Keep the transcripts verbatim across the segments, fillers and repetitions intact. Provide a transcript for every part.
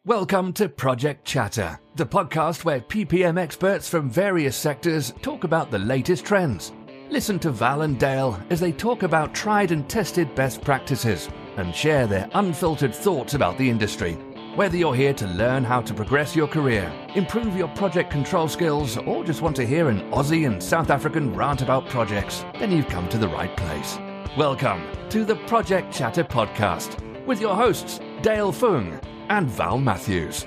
Welcome to Project Chatter, the podcast where P P M experts from various sectors talk about the latest trends. Listen to Val and Dale as they talk about tried and tested best practices and share their unfiltered thoughts about the industry. Whether you're here to learn how to progress your career, improve your project control skills, or just want to hear an Aussie and South African rant about projects, then you've come to the right place. Welcome to the Project Chatter podcast with your hosts, Dale Fung and Val Matthews.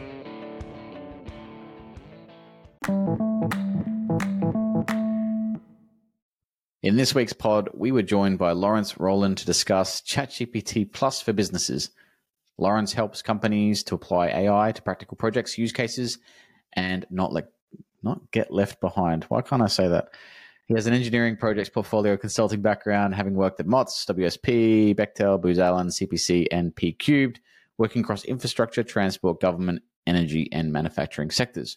In this week's pod, we were joined by Lawrence Rowland to discuss ChatGPT Plus for businesses. Lawrence helps companies to apply A I to practical projects, use cases, and not let, not get left behind. Why can't I say that? He has an engineering projects portfolio consulting background, having worked at Motts, W S P, Bechtel, Booz Allen, C P C, and P Cubed, working across infrastructure, transport, government, energy, and manufacturing sectors.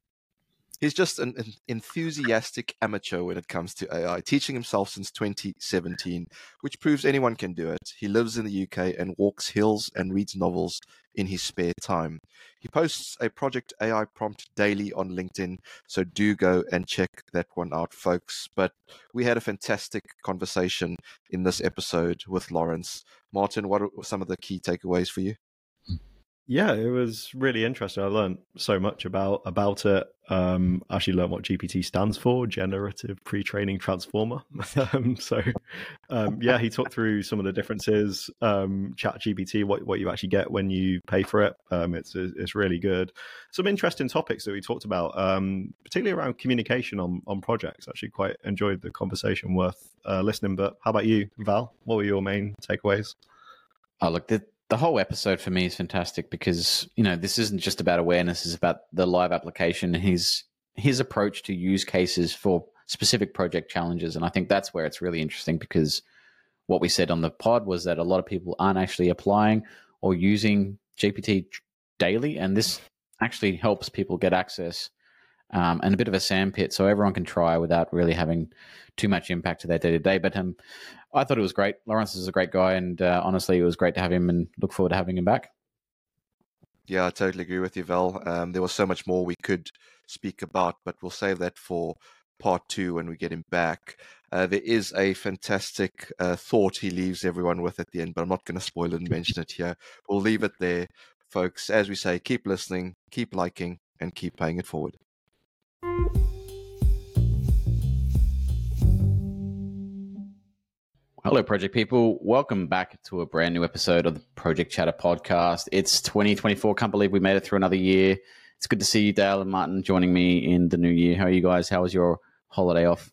He's just an, an enthusiastic amateur when it comes to A I, teaching himself since twenty seventeen, which proves anyone can do it. He lives in the U K and walks hills and reads novels in his spare time. He posts a Project A I prompt daily on LinkedIn, so do go and check that one out, folks. But we had a fantastic conversation in this episode with Lawrence. Martin, what are some of the key takeaways for you? Yeah, it was really interesting. I learned so much about about it. Um, I actually learned what G P T stands for, Generative Pre-Training Transformer. um, so, um, yeah, he talked through some of the differences. Um, ChatGPT, what what you actually get when you pay for it. Um, it's it's really good. Some interesting topics that we talked about, um, particularly around communication on on projects. Actually, quite enjoyed the conversation. Worth uh, listening. But how about you, Val? What were your main takeaways? Oh, look, the The whole episode for me is fantastic because, you know, this isn't just about awareness, it's about the live application and his his approach to use cases for specific project challenges. And I think that's where it's really interesting because what we said on the pod was that a lot of people aren't actually applying or using G P T daily. And this actually helps people get access um, and a bit of a sandpit so everyone can try without really having too much impact to their day-to-day. But um, I thought it was great. Lawrence is a great guy, and uh, honestly, it was great to have him and look forward to having him back. Yeah, I totally agree with you, Val. Um, there was so much more we could speak about, but we'll save that for part two when we get him back. Uh, there is a fantastic uh, thought he leaves everyone with at the end, but I'm not going to spoil it and mention it here. We'll leave it there, folks. As we say, keep listening, keep liking, and keep paying it forward. Hello, project people. Welcome back to a brand new episode of the Project Chatter podcast. It's twenty twenty-four. Can't believe we made it through another year. It's good to see you, Dale and Martin, joining me in the new year. How are you guys? How was your holiday off?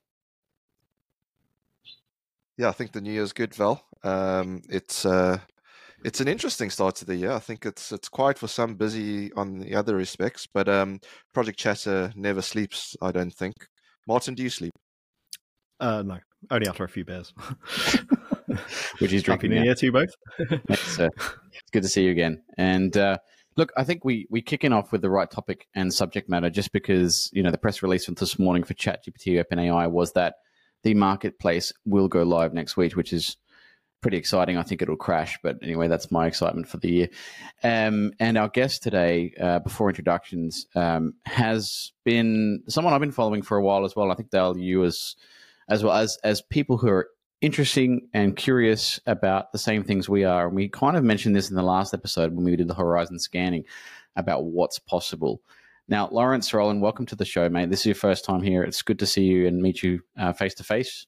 Yeah, I think the new year's good, Val. Um, it's uh, it's an interesting start to the year. I think it's it's quiet for some, busy on the other respects, but um, Project Chatter never sleeps, I don't think. Martin, do you sleep? Uh, no, only after a few beers. Which is Happy New Year to you both. It's, uh, it's good to see you again. And uh, look, I think we we kicking off with the right topic and subject matter, just because you know the press release from this morning for ChatGPT OpenAI was that the marketplace will go live next week, which is pretty exciting. I think it'll crash, but anyway, that's my excitement for the year. Um, and our guest today, uh, before introductions, um, has been someone I've been following for a while as well. I think Dale, you as as well as as people who are interesting and curious about the same things we are. And we kind of mentioned this in the last episode when we did the horizon scanning about what's possible. Now, Lawrence Rowland, welcome to the show, mate. This is your first time here. It's good to see you and meet you uh, face to face.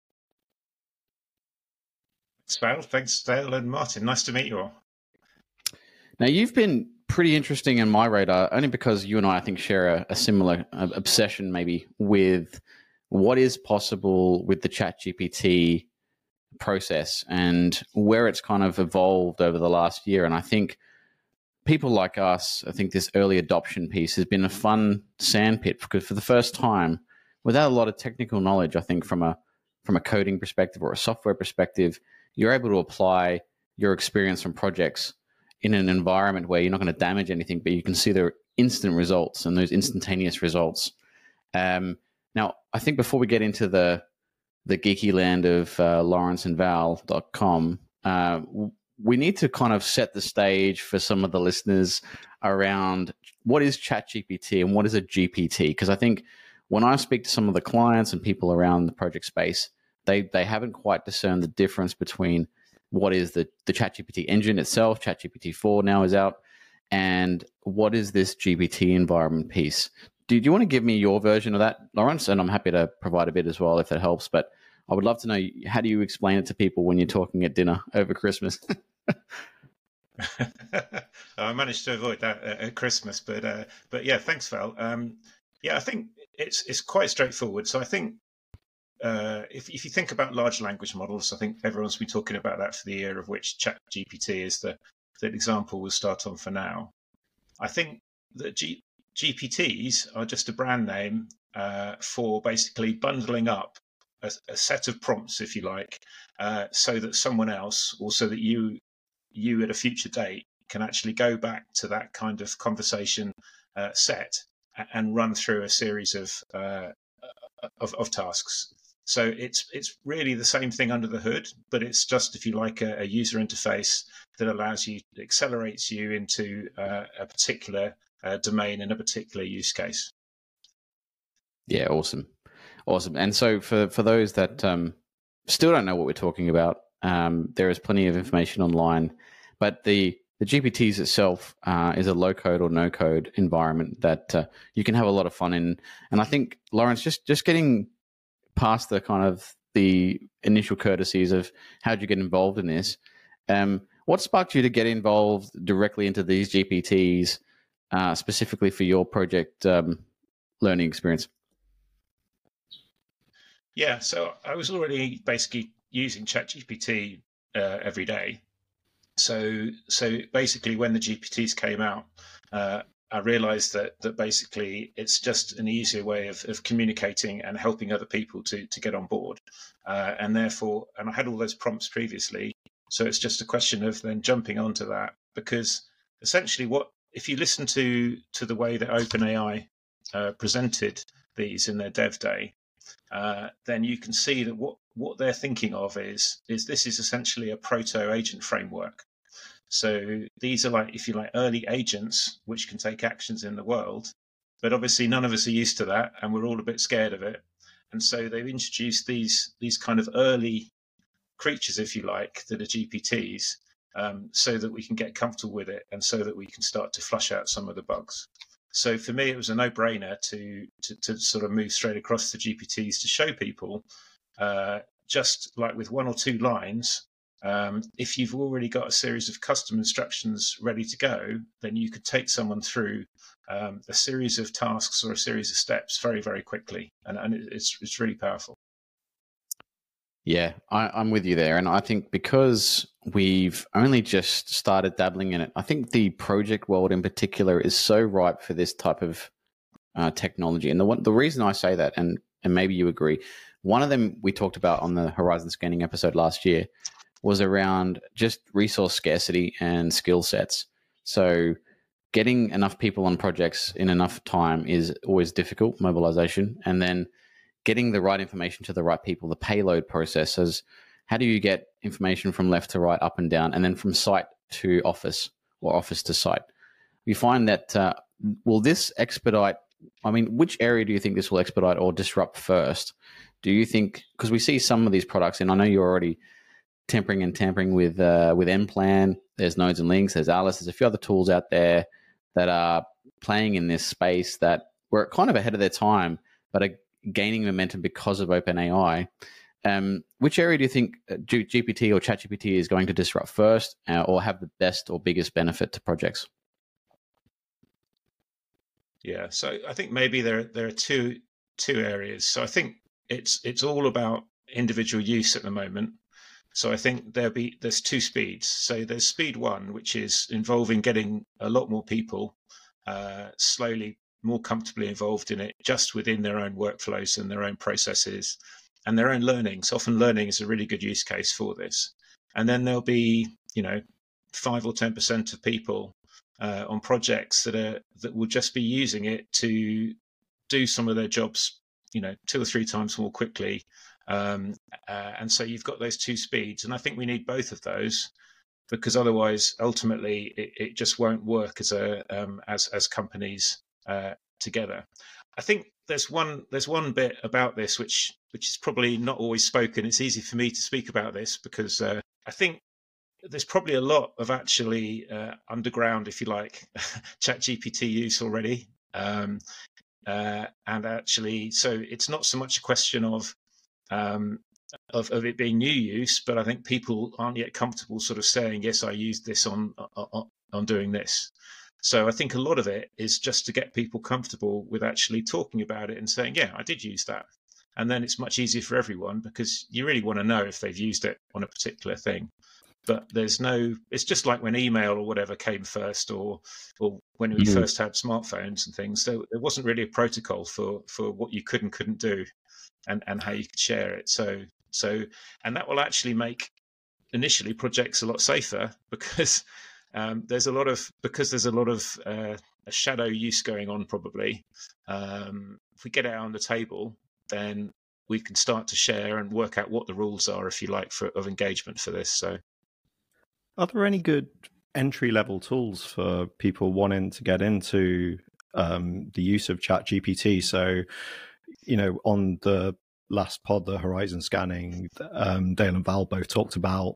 Thanks, Val. Thanks, Dale and Martin. Nice to meet you all. Now, you've been pretty interesting in my radar, only because you and I, I think, share a, a similar uh, obsession maybe with what is possible with the ChatGPT process and where it's kind of evolved over the last year. And I think people like us, I think this early adoption piece has been a fun sandpit because for the first time, without a lot of technical knowledge, I think from a from a coding perspective or a software perspective, you're able to apply your experience from projects in an environment where you're not going to damage anything, but you can see the instant results and those instantaneous results. Um, now, I think before we get into the the geeky land of uh, Lawrence and Val dot com, uh, we need to kind of set the stage for some of the listeners around what is ChatGPT and what is a G P T. Because I think when I speak to some of the clients and people around the project space, they they haven't quite discerned the difference between what is the, the ChatGPT engine itself, ChatGPT four now is out, and what is this G P T environment piece. Do, do you want to give me your version of that, Lawrence? And I'm happy to provide a bit as well if that helps. But I would love to know, how do you explain it to people when you're talking at dinner over Christmas? I managed to avoid that at Christmas, but uh, but yeah, thanks, Val. Um, yeah, I think it's it's quite straightforward. So I think uh, if if you think about large language models, I think everyone's been talking about that for the year, of which ChatGPT is the the example we'll start on for now. I think that G, GPTs are just a brand name uh, for basically bundling up a, a set of prompts, if you like, uh, so that someone else, or so that you you at a future date can actually go back to that kind of conversation uh, set and run through a series of, uh, of of tasks. So it's it's really the same thing under the hood, but it's just, if you like, a, a user interface that allows you, accelerates you into uh, a particular uh, domain in a particular use case. Yeah, awesome, awesome. And so for for those that um, still don't know what we're talking about, um, there is plenty of information online, but the the G P Ts itself uh, is a low-code or no-code environment that uh, you can have a lot of fun in. And I think, Lawrence, just just getting past the kind of the initial courtesies of how'd you get involved in this, um, what sparked you to get involved directly into these G P Ts, uh, specifically for your project um, learning experience? Yeah, so I was already basically using ChatGPT uh, every day. So, so basically, when the G P Ts came out, uh, I realized that that basically it's just an easier way of, of communicating and helping other people to to get on board. Uh, and therefore, and I had all those prompts previously, so it's just a question of then jumping onto that, because essentially, what if you listen to to the way that OpenAI uh, presented these in their dev day, uh, then you can see that what what they're thinking of is is this is essentially a proto agent framework. So these are like, if you like, early agents which can take actions in the world, but obviously none of us are used to that, and we're all a bit scared of it. And so they've introduced these these kind of early creatures, if you like, that are G P Ts, um, so that we can get comfortable with it, and so that we can start to flush out some of the bugs. So for me, it was a no-brainer to to, to sort of move straight across the G P Ts to show people, uh, just like with one or two lines. Um, if you've already got a series of custom instructions ready to go, then you could take someone through um, a series of tasks or a series of steps very, very quickly. And, and it's, it's really powerful. Yeah, I, I'm with you there. And I think because we've only just started dabbling in it, I think the project world in particular is so ripe for this type of uh, technology. And the one, the reason I say that, and, and maybe you agree, one of them we talked about on the Horizon Scanning episode last year was around just resource scarcity and skill sets. So getting enough people on projects in enough time is always difficult, mobilization. And then getting the right information to the right people, the payload process is, how do you get information from left to right, up and down, and then from site to office or office to site? We find that, uh, will this expedite, I mean, which area do you think this will expedite or disrupt first? Do you think, because we see some of these products, and I know you're already tempering and tampering with uh, with Nplan, there's Nodes and Links, there's Alice, there's a few other tools out there that are playing in this space that were kind of ahead of their time, but are gaining momentum because of OpenAI. Um, which area do you think G- GPT or ChatGPT is going to disrupt first, uh, or have the best or biggest benefit to projects? Yeah, so I think maybe there there are two two areas. So I think it's it's all about individual use at the moment. So I think there'll be there's two speeds. So there's speed one, which is involving getting a lot more people uh, slowly more comfortably involved in it, just within their own workflows and their own processes and their own learning. So often learning is a really good use case for this. And then there'll be, you know, five or ten percent of people uh, on projects that are that will just be using it to do some of their jobs, you know, two or three times more quickly. Um, uh, and so you've got those two speeds, and I think we need both of those. because otherwise, ultimately, it, it just won't work as a um, as as companies uh, together. I think there's one there's one bit about this which which is probably not always spoken. It's easy for me to speak about this because uh, I think there's probably a lot of actually uh, underground, if you like, ChatGPT use already. Um, uh, and actually, so it's not so much a question of, um, of of it being new use, but I think people aren't yet comfortable sort of saying, yes, I used this on, on, on doing this. So I think a lot of it is just to get people comfortable with actually talking about it and saying, yeah, I did use that. And then it's much easier for everyone because you really want to know if they've used it on a particular thing. But there's no, it's just like when email or whatever came first, or or when we mm-hmm. first had smartphones and things, there, there wasn't really a protocol for, for what you could and couldn't do and, and how you could share it. So, so, and that will actually make initially projects a lot safer because um, there's a lot of, because there's a lot of uh, a shadow use going on probably. Um, if we get it out on the table, then we can start to share and work out what the rules are, if you like, for of engagement for this. So. Are there any good entry-level tools for people wanting to get into um, the use of ChatGPT? So, you know, on the last pod, the Horizon Scanning, um, Dale and Val both talked about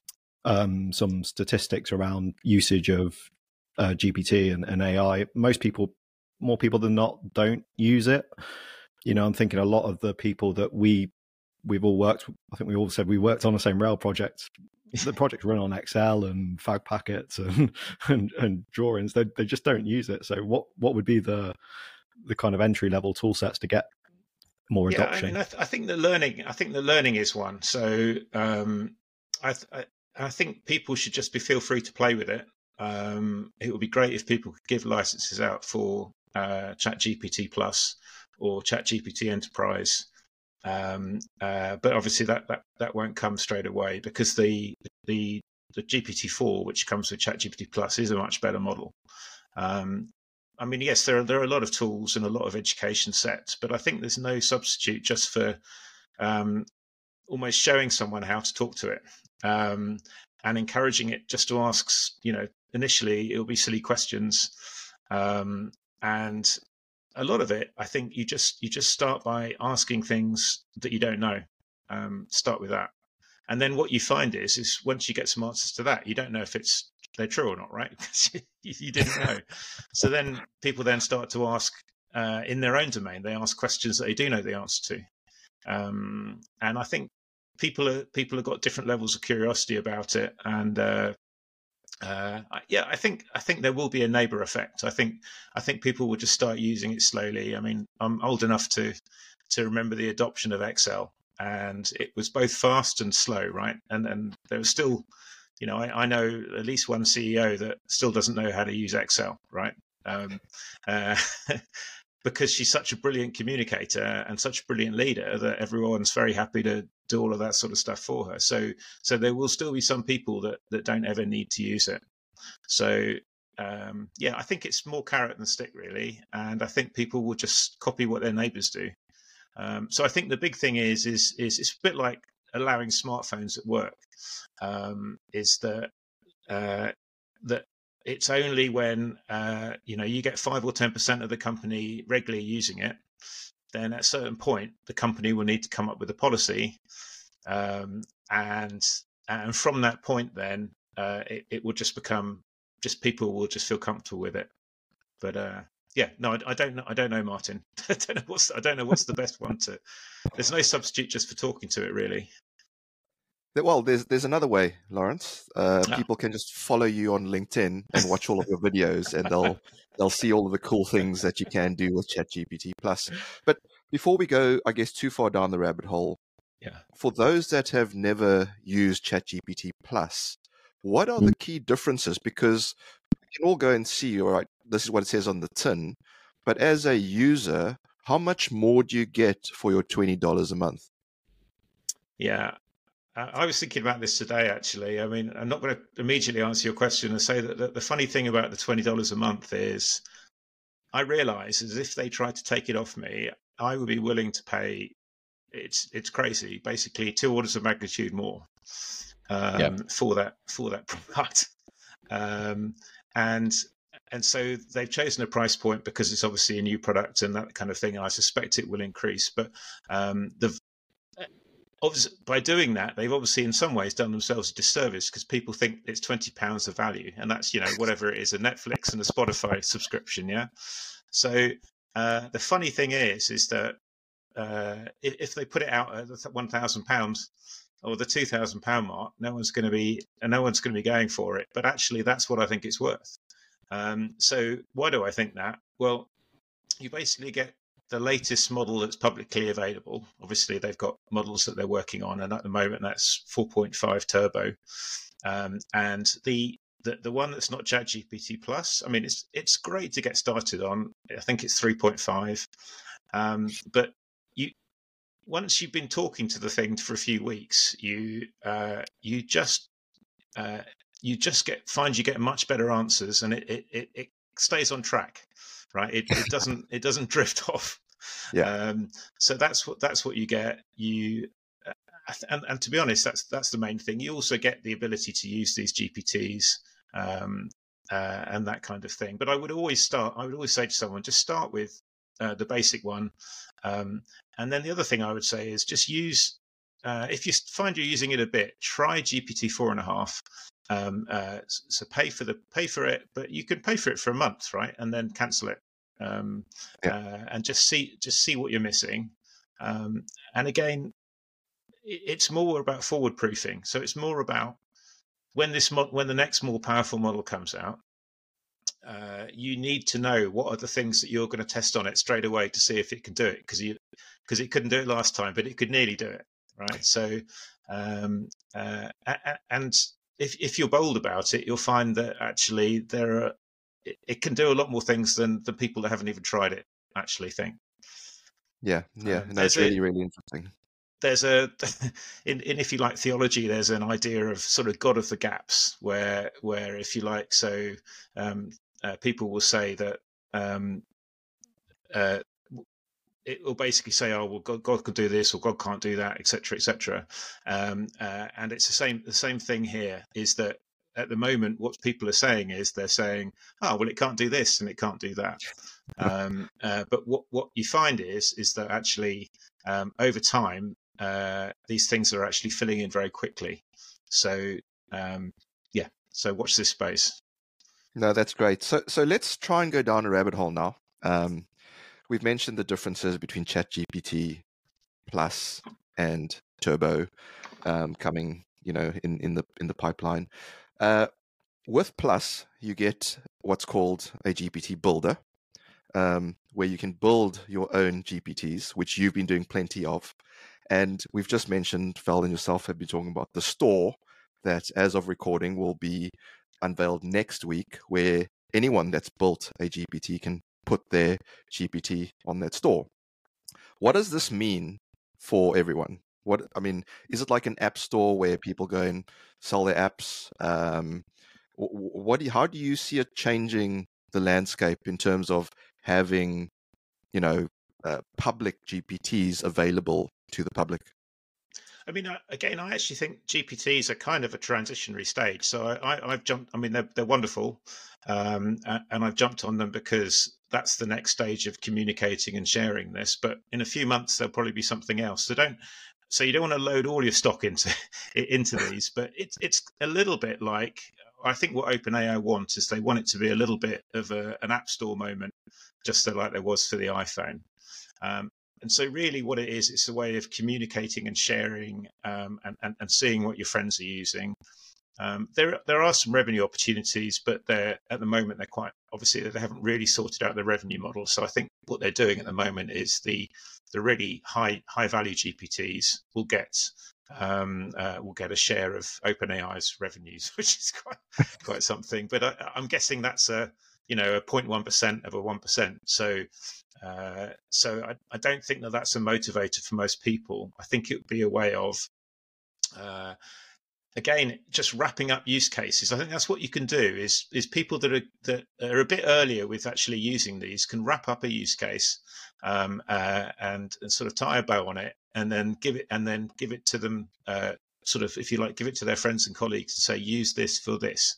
um, some statistics around usage of uh, G P T and, and A I. Most people, more people than not, don't use it. You know, I'm thinking a lot of the people that we, we've all worked, I think we all said we worked on the same Rail project. The projects run on Excel and fag packets and, and, and drawings. They they just don't use it. So what, what would be the the kind of entry level tool sets to get more yeah, adoption? I mean, I, th- I think the learning. I think the learning is one. So um, I, th- I I think people should just be feel free to play with it. Um, it would be great if people could give licenses out for uh, ChatGPT Plus or ChatGPT Enterprise. Um, uh, but obviously that, that, that won't come straight away because the the the G P T four, which comes with ChatGPT Plus, is a much better model. Um, I mean, yes, there are there are a lot of tools and a lot of education sets, but I think there's no substitute just for um, almost showing someone how to talk to it um, and encouraging it just to ask. You know, initially it'll be silly questions, um, and a lot of it, I think you just you just start by asking things that you don't know. Um, start with that, and then what you find is is once you get some answers to that, you don't know if it's they're true or not, right? Because you, you didn't know. So then people then start to ask uh, in their own domain. They ask questions that they do know the answer to, um, and I think people are people have got different levels of curiosity about it, and. Uh, Uh, yeah, I think I think there will be a neighbor effect. I think I think people will just start using it slowly. I mean, I'm old enough to to remember the adoption of Excel, and it was both fast and slow, right? And and there was still, you know, I, I know at least one C E O that still doesn't know how to use Excel, right? Um, uh, because she's such a brilliant communicator and such a brilliant leader that everyone's very happy to do all of that sort of stuff for her. So, so there will still be some people that, that don't ever need to use it. So, um, yeah, I think it's more carrot than stick, really. And I think people will just copy what their neighbors do. Um, so I think the big thing is, is, is it's a bit like allowing smartphones at work, um, is that, uh, that, it's only when uh, you know you get five or ten percent of the company regularly using it, then at a certain point the company will need to come up with a policy, um, and and from that point, then uh, it, it will just become just people will just feel comfortable with it. But uh, yeah, no, I, I don't know. I don't know, Martin. I don't know what's I don't know what's the best one to. There's no substitute just for talking to it, really. Well, there's there's another way, Lawrence. Uh, Ah. People can just follow you on LinkedIn and watch all of your videos, and they'll they'll see all of the cool things that you can do with ChatGPT Plus. But before we go, I guess, too far down the rabbit hole, Yeah. for those that have never used ChatGPT Plus, what are the key differences? Because we can all go and see, all right, this is what it says on the tin, but as a user, how much more do you get for your twenty dollars a month? Yeah. I was thinking about this today, actually. I mean, I'm not going to immediately answer your question and say that the, the funny thing about the twenty dollars a month is I realize as if they tried to take it off me, I would be willing to pay, it's it's crazy, basically two orders of magnitude more. um, Yeah. for that for that product, um, and and so they've chosen a price point because it's obviously a new product and that kind of thing. And I suspect it will increase, but um, the obviously by doing that, they've obviously in some ways done themselves a disservice because people think it's twenty pounds of value, and that's, you know, whatever it is, a Netflix and a Spotify subscription. Yeah. So uh, the funny thing is, is that uh, if, if they put it out at the one thousand pounds or the two thousand pound mark, no one's going to be, and no one's going to be going for it. But actually, that's what I think it's worth. Um, so why do I think that? Well, you basically get the latest model that's publicly available. Obviously, they've got models that they're working on, and at the moment, that's four point five turbo. Um, and the, the the one that's not ChatGPT Plus, I mean, it's it's great to get started on. I think it's three point five. Um, but you once you've been talking to the thing for a few weeks, you uh, you just uh, you just get find you get much better answers, and it it, it stays on track. Right, it, it doesn't it doesn't drift off. Yeah. Um, so that's what that's what you get. You uh, and, and to be honest, that's that's the main thing. You also get the ability to use these G P Ts um, uh, and that kind of thing. But I would always start. I would always say to someone, just start with uh, the basic one, um, and then the other thing I would say is just use. Uh, if you find you're using it a bit, try G P T four and a half. Um, uh, so pay for the pay for it, but you can pay for it for a month, right, and then cancel it, um, Yeah. uh, and just see just see what you're missing. Um, and again, it, it's more about forward proofing. So it's more about when this mo- when the next more powerful model comes out, uh, you need to know what are the things that you're going to test on it straight away to see if it can do it, because you because it couldn't do it last time, but it could nearly do it, right? So um, uh, and If, if you're bold about it, you'll find that actually there are it, it can do a lot more things than the people that haven't even tried it actually think. Yeah, yeah, Um, no, it's there's a- really, really interesting. There's a in, in if you like theology, there's an idea of sort of God of the gaps, where where if you like, so um, uh, people will say that um, uh, it will basically say, oh well, God, God could do this or God can't do that, et cetera, et cetera. Um, uh, and it's the same the same thing here. Is that at the moment, what people are saying is they're saying, oh well, it can't do this and it can't do that. Um, uh, but what what you find is is that actually um, over time uh, these things are actually filling in very quickly. So um, yeah, so watch this space. No, that's great. So, so let's try and go down a rabbit hole now. Um, we've mentioned the differences between ChatGPT Plus and Turbo um, coming, you know, in, in the in the pipeline. Uh, with Plus, you get what's called a G P T builder, um, where you can build your own G P Ts, which you've been doing plenty of. And we've just mentioned, Val and yourself have been talking about the store that, as of recording, will be unveiled next week, where anyone that's built a G P T can put their G P T on that store. What does this mean for everyone? What I mean, is it like an app store where people go and sell their apps? Um, what do you, how do you see it changing the landscape in terms of having, you know, uh, public G P Ts available to the public? I mean, again, I actually think G P Ts are kind of a transitionary stage. So I, I, I've jumped. I mean, they're they're wonderful, um, and I've jumped on them because that's the next stage of communicating and sharing this. But in a few months, there'll probably be something else. So don't. So you don't want to load all your stock into into these. But it's it's a little bit like, I think what OpenAI want is they want it to be a little bit of a, an app store moment, just so like there was for the iPhone. Um, And so really what it is, it's a way of communicating and sharing um, and, and, and seeing what your friends are using. Um, there there are some revenue opportunities, but they're at the moment, they're quite, obviously they haven't really sorted out the revenue model. So I think what they're doing at the moment is the the really high high value G P Ts will get um, uh, will get a share of OpenAI's revenues, which is quite quite something. But I, I'm guessing that's a you know a zero point one percent of a one percent. So Uh, so I, I don't think that that's a motivator for most people. I think it would be a way of, uh, again, just wrapping up use cases. I think that's what you can do. Is is people that are that are a bit earlier with actually using these can wrap up a use case um, uh, and, and sort of tie a bow on it, and then give it and then give it to them uh, sort of, if you like, give it to their friends and colleagues and say, use this for this.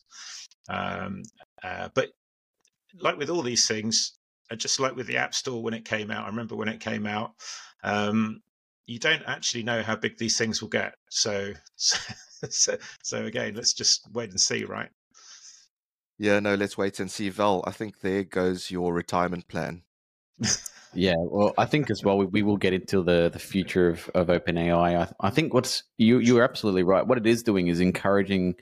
Um, uh, but like with all these things, just like with the App Store when it came out, I remember when it came out, um, you don't actually know how big these things will get. So, so, so again, let's just wait and see, right? Yeah, no, let's wait and see. Val, I think there goes your retirement plan. Yeah, well, I think as well we, we will get into the, the future of, of OpenAI. I, I think what's you you are absolutely right. What it is doing is encouraging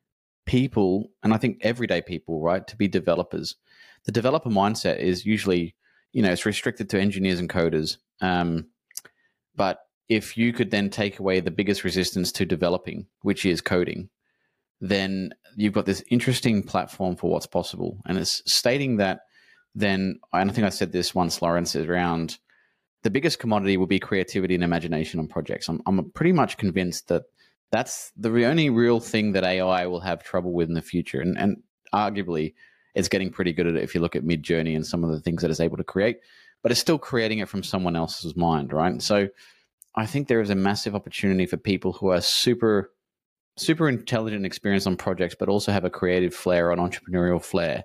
people, and I think everyday people, right, to be developers. The developer mindset is usually, you know, it's restricted to engineers and coders. Um, but if you could then take away the biggest resistance to developing, which is coding, then you've got this interesting platform for what's possible. And it's stating that then, and I think I said this once, Lawrence, is around the biggest commodity will be creativity and imagination on projects. I'm, I'm pretty much convinced that that's the only real thing that A I will have trouble with in the future. And, and arguably, it's getting pretty good at it if you look at Midjourney and some of the things that it's able to create, but it's still creating it from someone else's mind, right? So I think there is a massive opportunity for people who are super, super intelligent and experienced on projects, but also have a creative flair or an entrepreneurial flair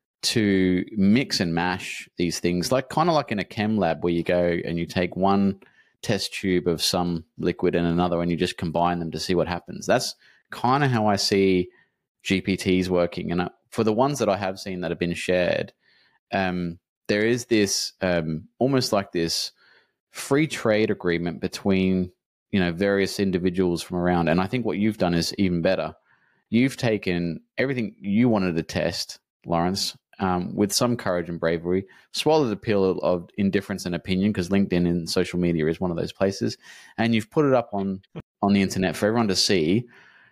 to mix and mash these things, like kind of like in a chem lab where you go and you take one test tube of some liquid and another and you just combine them to see what happens. That's kind of how I see G P Ts working. And for the ones that I have seen that have been shared, um, there is this um, almost like this free trade agreement between, you know, various individuals from around. And I think what you've done is even better. You've taken everything you wanted to test, Lawrence, um, with some courage and bravery, swallowed the pill of indifference and opinion, because LinkedIn and social media is one of those places, and you've put it up on on the internet for everyone to see,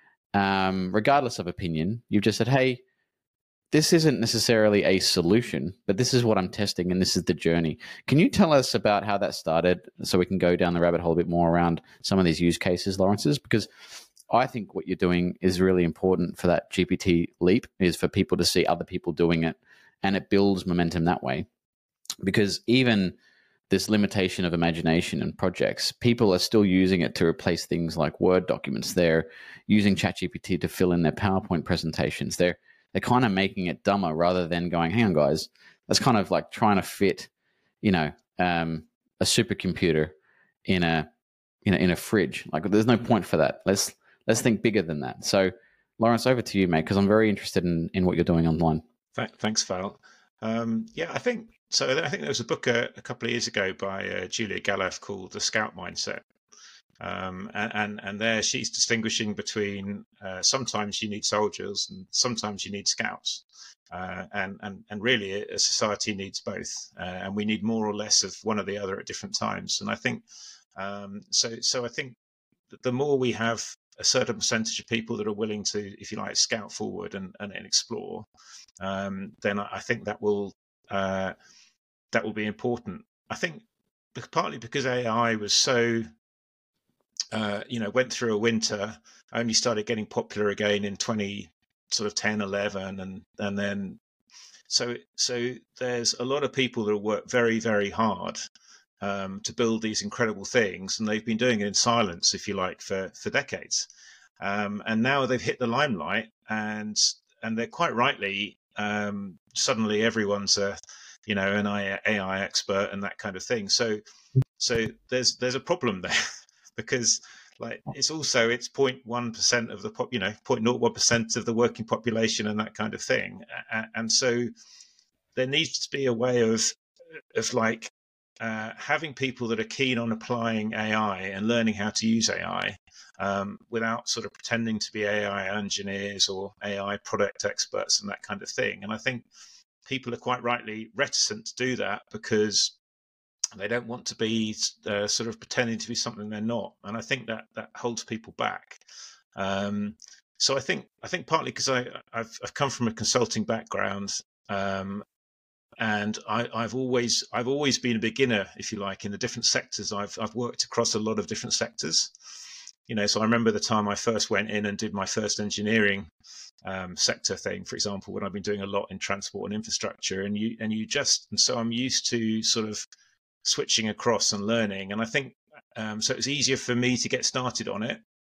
um, regardless of opinion. You've just said, hey, this isn't necessarily a solution, but this is what I'm testing, and this is the journey. Can you tell us about how that started so we can go down the rabbit hole a bit more around some of these use cases, Lawrence's? Because I think what you're doing is really important for that G P T leap, is for people to see other people doing it, and it builds momentum that way. Because even this limitation of imagination and projects, people are still using it to replace things like Word documents. They're using ChatGPT to fill in their PowerPoint presentations. They're they're kind of making it dumber rather than going, hang on, guys, that's kind of like trying to fit, you know, um, a supercomputer in a, in a in a fridge. Like, there's no point for that. Let's let's think bigger than that. So, Lawrence, over to you, mate, because I'm very interested in, in what you're doing online. Thanks, Val. Um, yeah, I think so. I think there was a book a, a couple of years ago by uh, Julia Galef called The Scout Mindset. Um, and, and, and there she's distinguishing between uh, sometimes you need soldiers and sometimes you need scouts. Uh, and, and, and really a society needs both. Uh, and we need more or less of one or the other at different times. And I think, um, so, so I think that the more we have a certain percentage of people that are willing to, if you like, scout forward and, and, and explore, um, then I think that will, uh, that will be important. I think partly because A I was so, Uh, you know, went through a winter, only started getting popular again in twenty sort of ten, eleven, and and then so so there's a lot of people that work very very hard um, to build these incredible things, and they've been doing it in silence, if you like, for for decades, um, and now they've hit the limelight, and and they're quite rightly um, suddenly everyone's a you know an A I expert and that kind of thing. So so there's there's a problem there. Because like it's also it's zero point one percent of the pop, you know, zero point zero one percent of the working population and that kind of thing, and so there needs to be a way of of like uh, having people that are keen on applying A I and learning how to use A I um, without sort of pretending to be A I engineers or A I product experts and that kind of thing. And I think people are quite rightly reticent to do that because they don't want to be uh, sort of pretending to be something they're not, and I think that that holds people back. Um, so I think I think partly because I I've, I've come from a consulting background, um, and I, I've always I've always been a beginner, if you like, in the different sectors. I've I've worked across a lot of different sectors, you know. So I remember the time I first went in and did my first engineering um, sector thing, for example, when I've been doing a lot in transport and infrastructure, and you and you just and so I'm used to sort of switching across and learning, and I think um, so it's easier for me to get started on it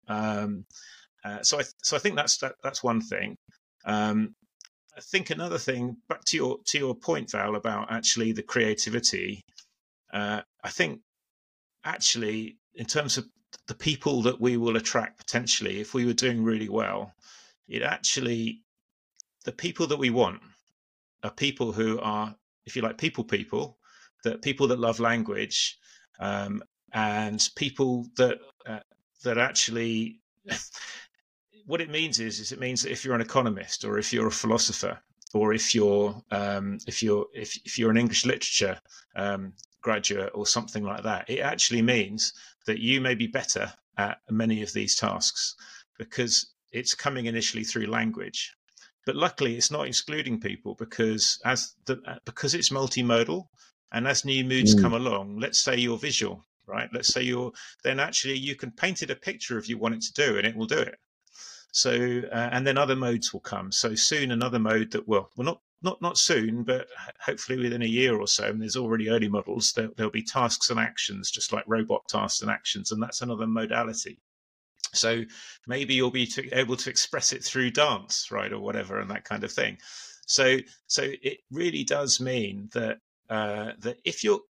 Um, uh, so I so I think that's that, that's one thing. Um, I think another thing, back to your to your point, Val, about actually the creativity. Uh, I think actually, in terms of the people that we will attract potentially, if we were doing really well, it actually, the people that we want are people who are, if you like, people people, that people that love language, um, and people that uh, that actually, what it means is, is it means that if you're an economist, or if you're a philosopher, or if you're um, if you're if, if you're an English literature um, graduate or something like that, it actually means that you may be better at many of these tasks because it's coming initially through language. But luckily, it's not excluding people, because as the because it's multimodal, and as new moods Mm. come along, let's say you're visual, right? Let's say you're, then actually you can paint it a picture if you want it to do, and it will do it. So uh, and then other modes will come. So soon another mode that will, well, not not not soon, but hopefully within a year or so. And there's already early models. There, there'll be tasks and actions, just like robot tasks and actions, and that's another modality. So maybe you'll be to, able to express it through dance, right, or whatever, and that kind of thing. So, so it really does mean that uh, that if you're,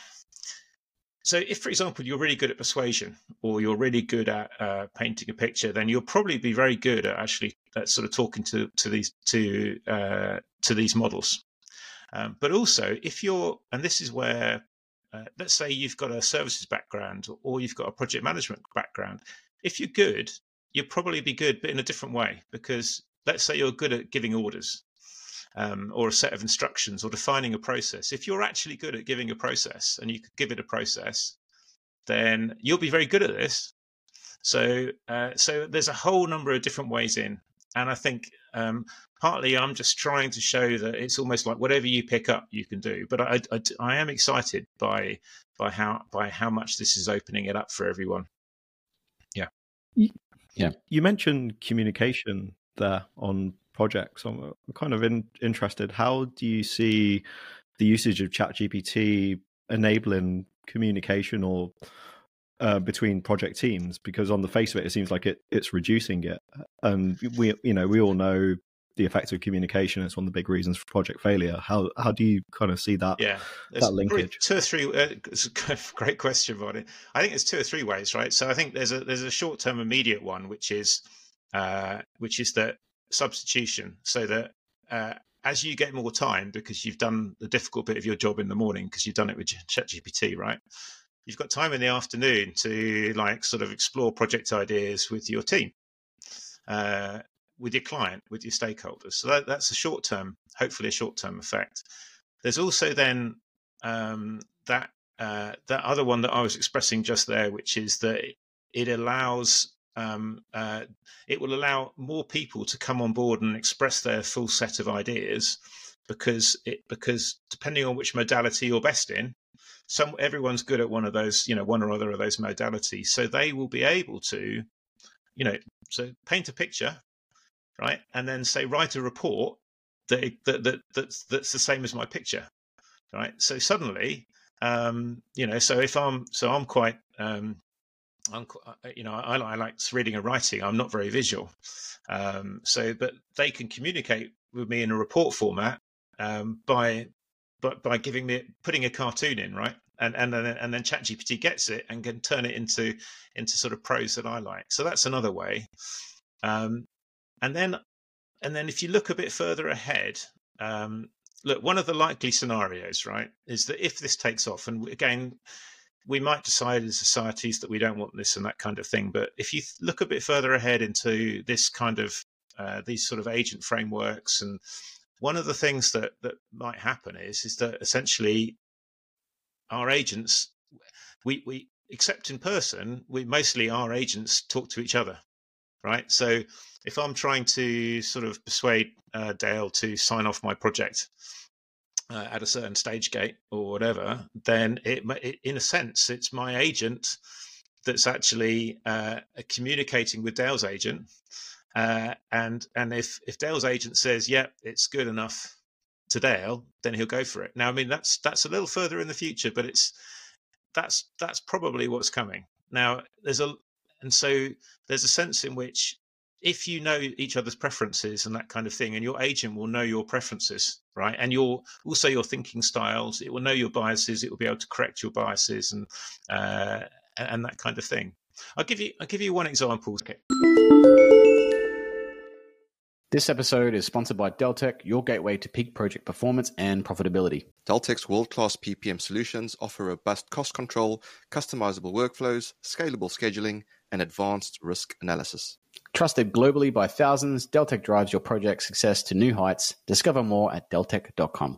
so if, for example, you're really good at persuasion, or you're really good at uh, painting a picture, then you'll probably be very good at actually at sort of talking to to these to uh, to these models. Um, but also, if you're, and this is where, uh, let's say you've got a services background, or you've got a project management background. If you're good, you'll probably be good, but in a different way, because let's say you're good at giving orders, um, or a set of instructions, or defining a process. If you're actually good at giving a process, and you could give it a process, then you'll be very good at this. So, uh, so there's a whole number of different ways in. And I think um, partly I'm just trying to show that it's almost like whatever you pick up, you can do. But I, I, I am excited by by how by how much this is opening it up for everyone. Yeah. You mentioned communication there on projects. I'm kind of in, interested. How do you see the usage of ChatGPT enabling communication or uh, between project teams? Because on the face of it, it seems like it, it's reducing it. And we, you know, we all know the effect of communication. It's one of the big reasons for project failure. How how do you kind of see that? Yeah, that linkage. Two or three. Uh, it's a great question, Bonnie. I think it's two or three ways, right? So I think there's a there's a short term immediate one, which is uh, which is the substitution. So that uh, as you get more time, because you've done the difficult bit of your job in the morning, because you've done it with ChatGPT, right? You've got time in the afternoon to like sort of explore project ideas with your team. Uh, with your client, with your stakeholders. So that, that's a short term, hopefully a short term effect. There's also then um, that uh, that other one that I was expressing just there, which is that it allows, um, uh, it will allow more people to come on board and express their full set of ideas, because it because depending on which modality you're best in, some everyone's good at one of those, you know, one or other of those modalities. So they will be able to, you know, so paint a picture, right, and then say write a report that, that that that's that's the same as my picture, right? So suddenly, um, you know, so if I'm so I'm quite, um, I'm you know, I, I like reading and writing. I'm not very visual, um, so but they can communicate with me in a report format um, by but by giving me putting a cartoon in, right? And and then and then ChatGPT gets it and can turn it into into sort of prose that I like. So that's another way. Um, And then, and then, if you look a bit further ahead, um, look, one of the likely scenarios, right, is that if this takes off, and again, we might decide as societies that we don't want this and that kind of thing. But if you look a bit further ahead into this kind of uh, these sort of agent frameworks, and one of the things that that might happen is is that essentially our agents, we we except in person, we mostly our agents talk to each other, right? So if I'm trying to sort of persuade uh, Dale to sign off my project uh, at a certain stage gate or whatever, then it, it, in a sense, it's my agent that's actually uh, communicating with Dale's agent. Uh, and and if, if Dale's agent says, yeah, it's good enough to Dale, then he'll go for it. Now, I mean, that's that's a little further in the future, but it's that's that's probably what's coming. Now, there's a And so there's a sense in which if you know each other's preferences and that kind of thing, and your agent will know your preferences, right? And your also your thinking styles, it will know your biases, it will be able to correct your biases and uh, and that kind of thing. I'll give you I'll give you one example. Okay. This episode is sponsored by Deltek, your gateway to peak project performance and profitability. Deltek's world-class P P M solutions offer robust cost control, customizable workflows, scalable scheduling, and advanced risk analysis. Trusted globally by thousands, Deltek drives your project success to new heights. Discover more at deltek dot com.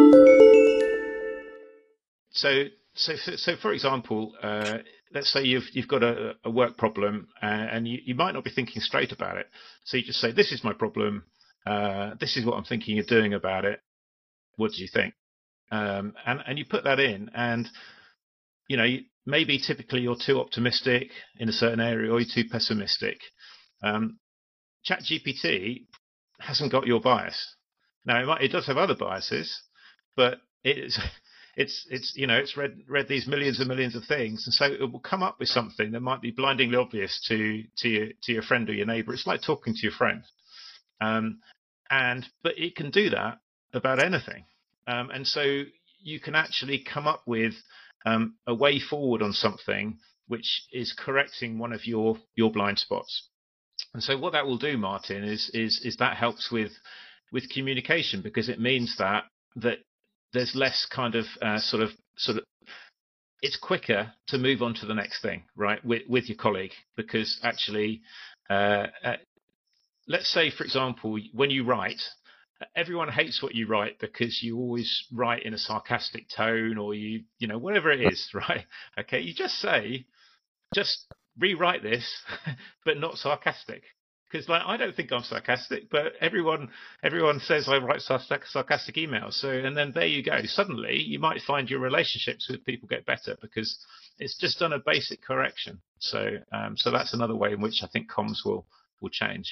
So, so, so for example, uh, let's say you've you've got a, a work problem uh, and you, you might not be thinking straight about it. So you just say, "This is my problem. Uh, this is what I'm thinking of doing about it. What do you think?" Um, and and you put that in, and you know maybe typically you're too optimistic in a certain area or you're too pessimistic. Um, ChatGPT hasn't got your bias. Now it, might, it does have other biases, but it's it's it's you know it's read read these millions and millions of things, and so it will come up with something that might be blindingly obvious to to your to your friend or your neighbour. It's like talking to your friend, um, and but it can do that about anything, um, and so you can actually come up with um, a way forward on something which is correcting one of your your blind spots. And so what that will do, Martin, is is is that helps with with communication, because it means that that there's less kind of uh, sort of sort of it's quicker to move on to the next thing, right, with with your colleague, because actually, uh, uh, let's say, for example, when you write, everyone hates what you write because you always write in a sarcastic tone, or you you know whatever it is, right? Okay, you just say, just rewrite this, but not sarcastic. Because like I don't think I'm sarcastic, but everyone everyone says I write sarcastic emails. So and then there you go. Suddenly you might find your relationships with people get better because it's just done a basic correction. So um, so that's another way in which I think comms will will change.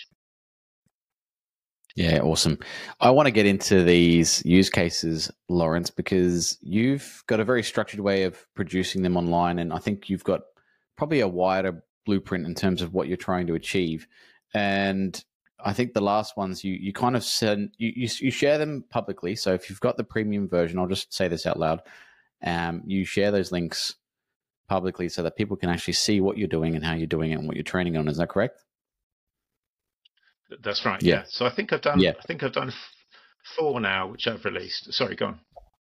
Yeah, awesome. I want to get into these use cases, Lawrence, because you've got a very structured way of producing them online, and I think you've got probably a wider blueprint in terms of what you're trying to achieve. And I think the last ones you you kind of send you, you you share them publicly. So if you've got the premium version, I'll just say this out loud. Um, you share those links publicly so that people can actually see what you're doing and how you're doing it and what you're training on. Is that correct? That's right. Yeah. yeah. So I think I've done. Yeah. I think I've done four now, which I've released. Sorry, go on.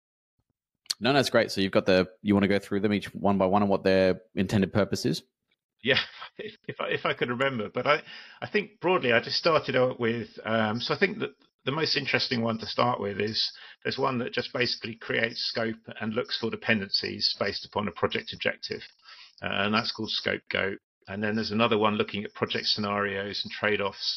No, that's great. So you've got the. You want to go through them each one by one and what their intended purpose is? Yeah, if if I, if I could remember, but I, I think broadly I just started out with. Um, so I think that the most interesting one to start with is there's one that just basically creates scope and looks for dependencies based upon a project objective, uh, and that's called Scopegoat. And then there's another one looking at project scenarios and trade-offs.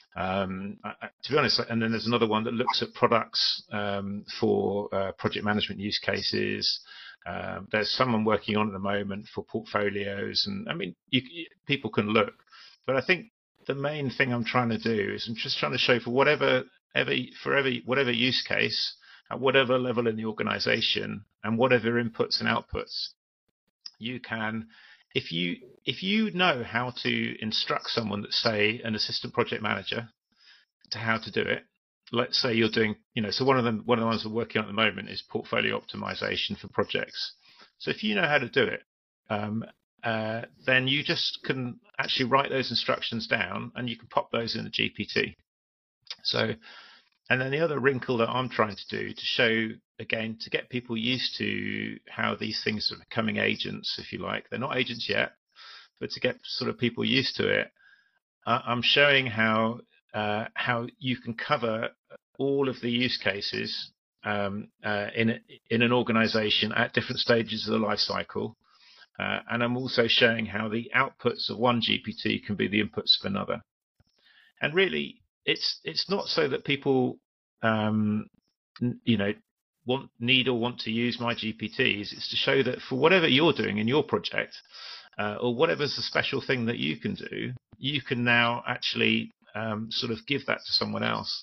Um, I, to be honest, and then there's another one that looks at products um, for uh, project management use cases. Um, there's someone working on at the moment for portfolios, and I mean, you, you, people can look. But I think the main thing I'm trying to do is I'm just trying to show for whatever, ever, for every whatever use case at whatever level in the organization and whatever inputs and outputs, you can. If you if you know how to instruct someone, that's say an assistant project manager, to how to do it, let's say you're doing, you know, so one of them, one of the ones we're working on at the moment is portfolio optimization for projects. So if you know how to do it, um, uh, then you just can actually write those instructions down and you can pop those in the G P T. So, and then the other wrinkle that I'm trying to do to show, again, to get people used to how these things are becoming agents, if you like. They're not agents yet, but to get sort of people used to it, uh, I'm showing how uh, how you can cover all of the use cases um, uh, in a, in an organization at different stages of the life cycle. Uh, and I'm also showing how the outputs of one G P T can be the inputs of another. And really, it's it's not so that people, um, you know, want need or want to use my G P Ts. It's to show that for whatever you're doing in your project, uh, or whatever's the special thing that you can do, you can now actually um, sort of give that to someone else.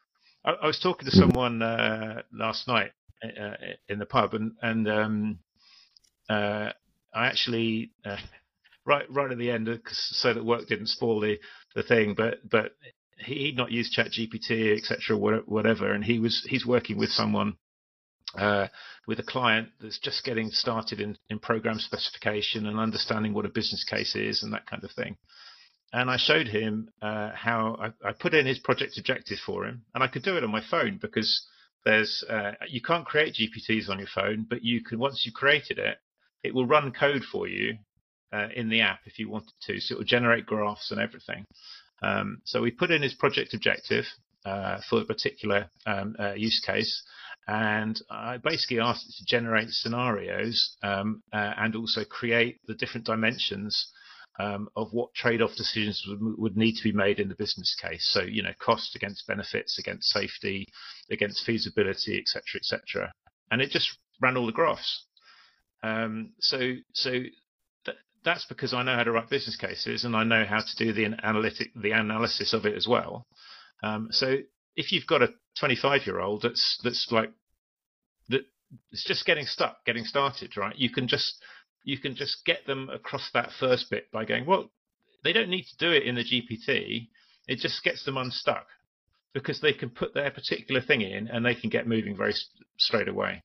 I, I was talking to someone uh, last night uh, in the pub, and and um, uh, I actually uh, right right at the end, so that work didn't spoil the the thing. But but he'd not used ChatGPT, et cetera, whatever, and he was he's working with someone. Uh, with a client that's just getting started in, in program specification and understanding what a business case is and that kind of thing. And I showed him uh, how I, I put in his project objective for him, and I could do it on my phone because there's uh, you can't create G P Ts on your phone, but you can, once you've created it, it will run code for you uh, in the app if you wanted to. So it will generate graphs and everything. Um, so we put in his project objective uh, for a particular um, uh, use case. And I basically asked it to generate scenarios um, uh, and also create the different dimensions um, of what trade-off decisions would, would need to be made in the business case. So, you know, cost against benefits, against safety, against feasibility, et cetera, et cetera. And it just ran all the graphs. Um, so, so th- that's because I know how to write business cases and I know how to do the analytic, the analysis of it as well. Um, so if you've got a twenty-five-year-old that's that's like that, it's just getting stuck, getting started, right? You can just you can just get them across that first bit by going, well, they don't need to do it in the G P T. It just gets them unstuck because they can put their particular thing in and they can get moving very straight away.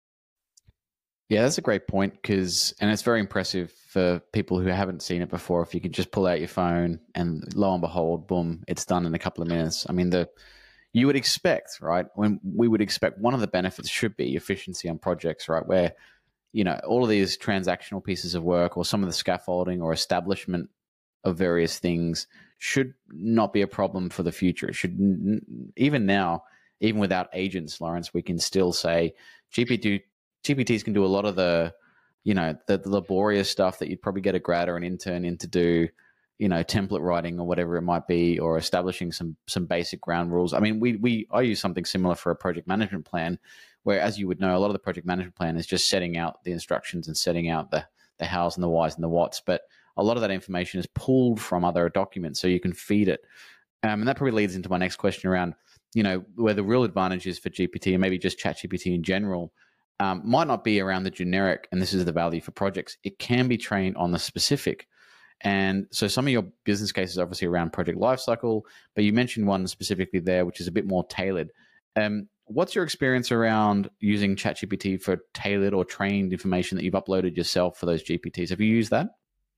Yeah, that's a great point because, and it's very impressive for people who haven't seen it before. If you could just pull out your phone and lo and behold, boom, it's done in a couple of minutes. I mean, the you would expect, right? When we would expect one of the benefits should be efficiency on projects, right? Where, you know, all of these transactional pieces of work or some of the scaffolding or establishment of various things should not be a problem for the future. It should, even now, even without agents, Lawrence, we can still say G P T, G P Ts can do a lot of the, you know, the, the laborious stuff that you'd probably get a grad or an intern in to do, you know, template writing or whatever it might be, or establishing some some basic ground rules. I mean, we we I use something similar for a project management plan, where, as you would know, a lot of the project management plan is just setting out the instructions and setting out the the hows and the whys and the whats. But a lot of that information is pulled from other documents, so you can feed it. Um, and that probably leads into my next question around, you know, where the real advantage is for G P T and maybe just ChatGPT in general. Um, might not be around the generic, and this is the value for projects. It can be trained on the specific. And so some of your business cases are obviously around project lifecycle, but you mentioned one specifically there, which is a bit more tailored. Um, what's your experience around using ChatGPT for tailored or trained information that you've uploaded yourself for those G P Ts? Have you used that?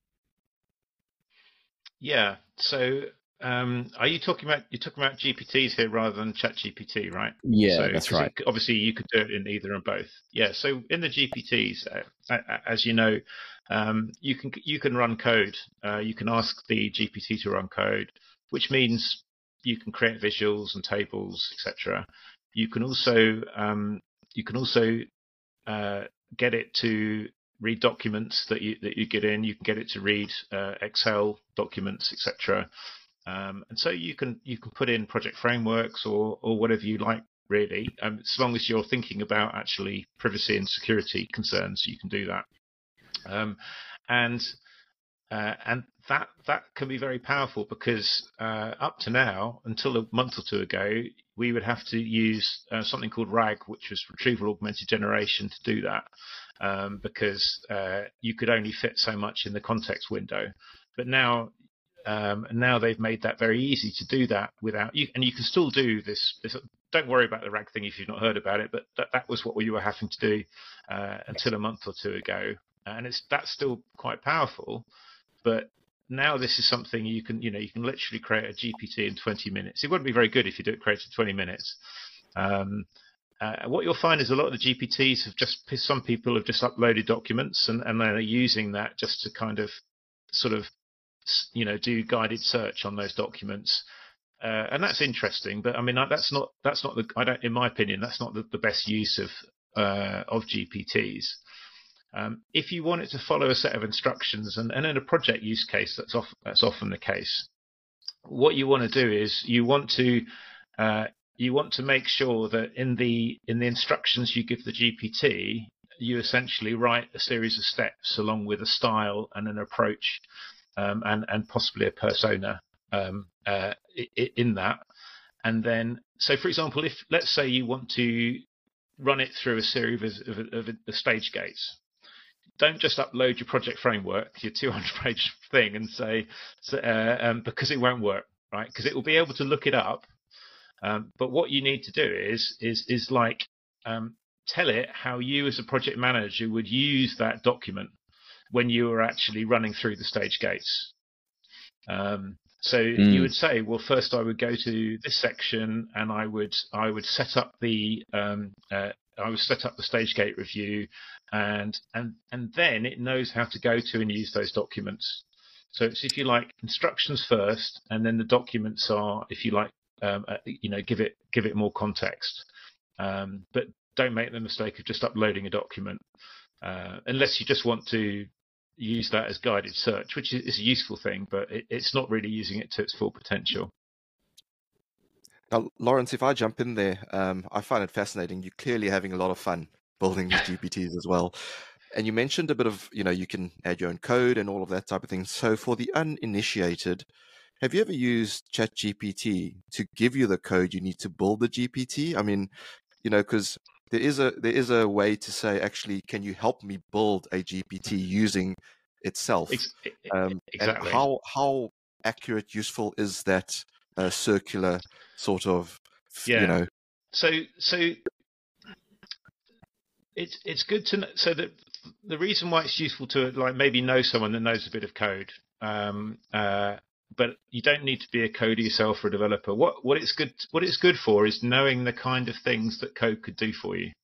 Yeah. So um, are you talking about, you're talking about G P Ts here rather than ChatGPT, right? Yeah, so, that's right. It, obviously, you could do it in either and both. Yeah. So in the G P Ts, uh, as you know, um, you can you can run code. Uh, you can ask the G P T to run code, which means you can create visuals and tables, et cetera. You can also um, you can also uh, get it to read documents that you that you get in. You can get it to read uh, Excel documents, et cetera. Um, and so you can you can put in project frameworks or or whatever you like, really, um, as long as you're thinking about actually privacy and security concerns, you can do that. Um, and uh, and that that can be very powerful because uh, up to now, until a month or two ago, we would have to use uh, something called RAG, which was retrieval augmented generation, to do that, um, because uh, you could only fit so much in the context window. But now Um, and now they've made that very easy to do that without you, and you can still do this, this. Don't worry about the RAG thing if you've not heard about it, but that, that was what you were having to do uh, until a month or two ago, and it's that's still quite powerful. But now this is something you can, you know, you can literally create a G P T in twenty minutes. It wouldn't be very good if you do it create in twenty minutes. Um, uh, what you'll find is a lot of the G P Ts have just, some people have just uploaded documents and, and they're using that just to kind of sort of, you know, do guided search on those documents, uh, and that's interesting. But I mean, that's not that's not the I don't, in my opinion, that's not the, the best use of uh, of G P Ts. Um, if you want it to follow a set of instructions, and, and in a project use case, that's often that's often the case. What you want to do is you want to uh, you want to make sure that in the in the instructions you give the G P T, you essentially write a series of steps along with a style and an approach. Um, and, and possibly a persona um, uh, in that. And then, so for example, if let's say you want to run it through a series of, of, of, of stage gates, don't just upload your project framework, your two hundred page thing, and say uh, um, because it won't work, right? Because it will be able to look it up. Um, but what you need to do is is is like um, tell it how you as a project manager would use that document when you were actually running through the stage gates. Um, so mm. you would say, well, first I would go to this section and I would I would set up the um, uh, I would set up the stage gate review, and and and then it knows how to go to and use those documents. So it's, if you like, instructions first, and then the documents are, if you like, um, uh, you know, give it give it more context. Um, but don't make the mistake of just uploading a document, uh, unless you just want to use that as guided search, which is a useful thing, but it, it's not really using it to its full potential. Now, Lawrence, if I jump in there, um, I find it fascinating. You're clearly having a lot of fun building these G P Ts as well. And you mentioned a bit of, you know, you can add your own code and all of that type of thing. So for the uninitiated, have you ever used ChatGPT to give you the code you need to build the G P T? I mean, you know, because there is a there is a way to say, actually, can you help me build a G P T using itself? Um, exactly. And how how accurate, useful is that uh, circular sort of, yeah. you know? So so it's it's good to know. So that the reason why it's useful to like maybe know someone that knows a bit of code, um, uh, but you don't need to be a coder yourself or a developer. What what it's good what it's good for is knowing the kind of things that code could do for you.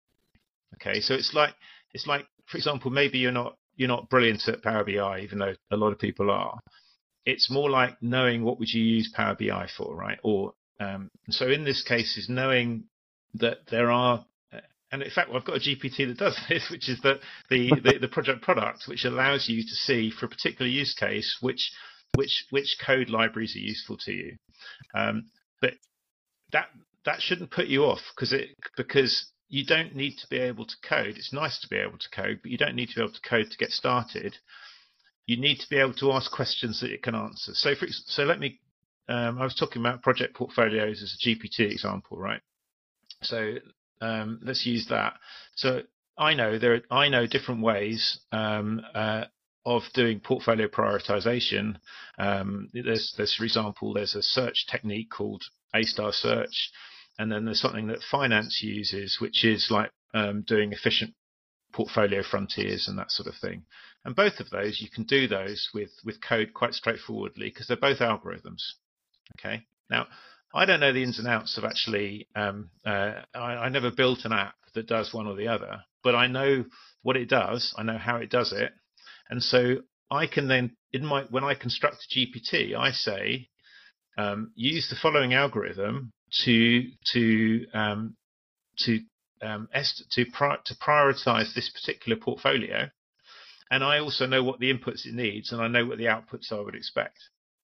Okay, so it's like it's like for example, maybe you're not you're not brilliant at Power B I, even though a lot of people are. It's more like knowing what would you use Power B I for, right? Or um, so in this case is knowing that there are. And in fact, I've got a G P T that does this, which is the, the, the, the project product, which allows you to see for a particular use case which which which code libraries are useful to you. Um, but that that shouldn't put you off because it because you don't need to be able to code. It's nice to be able to code, but you don't need to be able to code to get started. You need to be able to ask questions that it can answer. So for, so let me. Um, I was talking about project portfolios as a G P T example, right? So. Um, let's use that. So I know there. Are, I know different ways um, uh, of doing portfolio prioritization. Um, there's, there's, for example, there's a search technique called A-star search, and then there's something that finance uses, which is like um, doing efficient portfolio frontiers and that sort of thing. And both of those, you can do those with with code quite straightforwardly because they're both algorithms. Okay. Now. I don't know the ins and outs of actually, um, uh, I, I never built an app that does one or the other, but I know what it does. I know how it does it. And so I can then, in my when I construct a G P T, I say, um, use the following algorithm to to um, to um, est- to, pri- to prioritize this particular portfolio. And I also know what the inputs it needs, and I know what the outputs I would expect.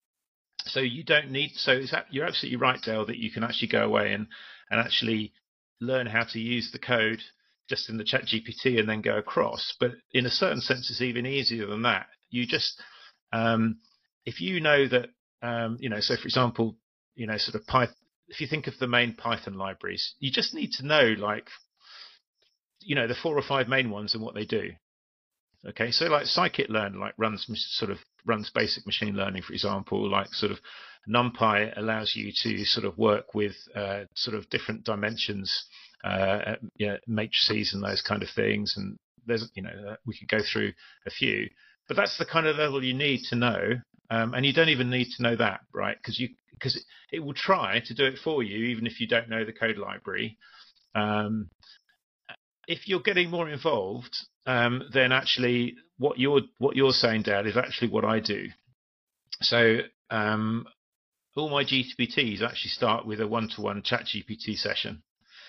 So you don't need. So it's, you're absolutely right, Dale, that you can actually go away and, and actually learn how to use the code just in the Chat G P T and then go across. But in a certain sense, it's even easier than that. You just, um, if you know that, um, you know, so for example, you know, sort of Python. If you think of the main Python libraries, you just need to know, like, you know, the four or five main ones and what they do. Okay, so like scikit-learn like runs sort of runs basic machine learning, for example. Like sort of NumPy allows you to sort of work with uh, sort of different dimensions, uh, you know, matrices and those kind of things. And there's, you know, we could go through a few, but that's the kind of level you need to know. Um, and you don't even need to know that, right? Because you because it, it will try to do it for you, even if you don't know the code library. Um, if you're getting more involved, um, then actually what you're what you're saying, Dad, is actually what I do. So um, all my G P Ts actually start with a one-to-one ChatGPT session,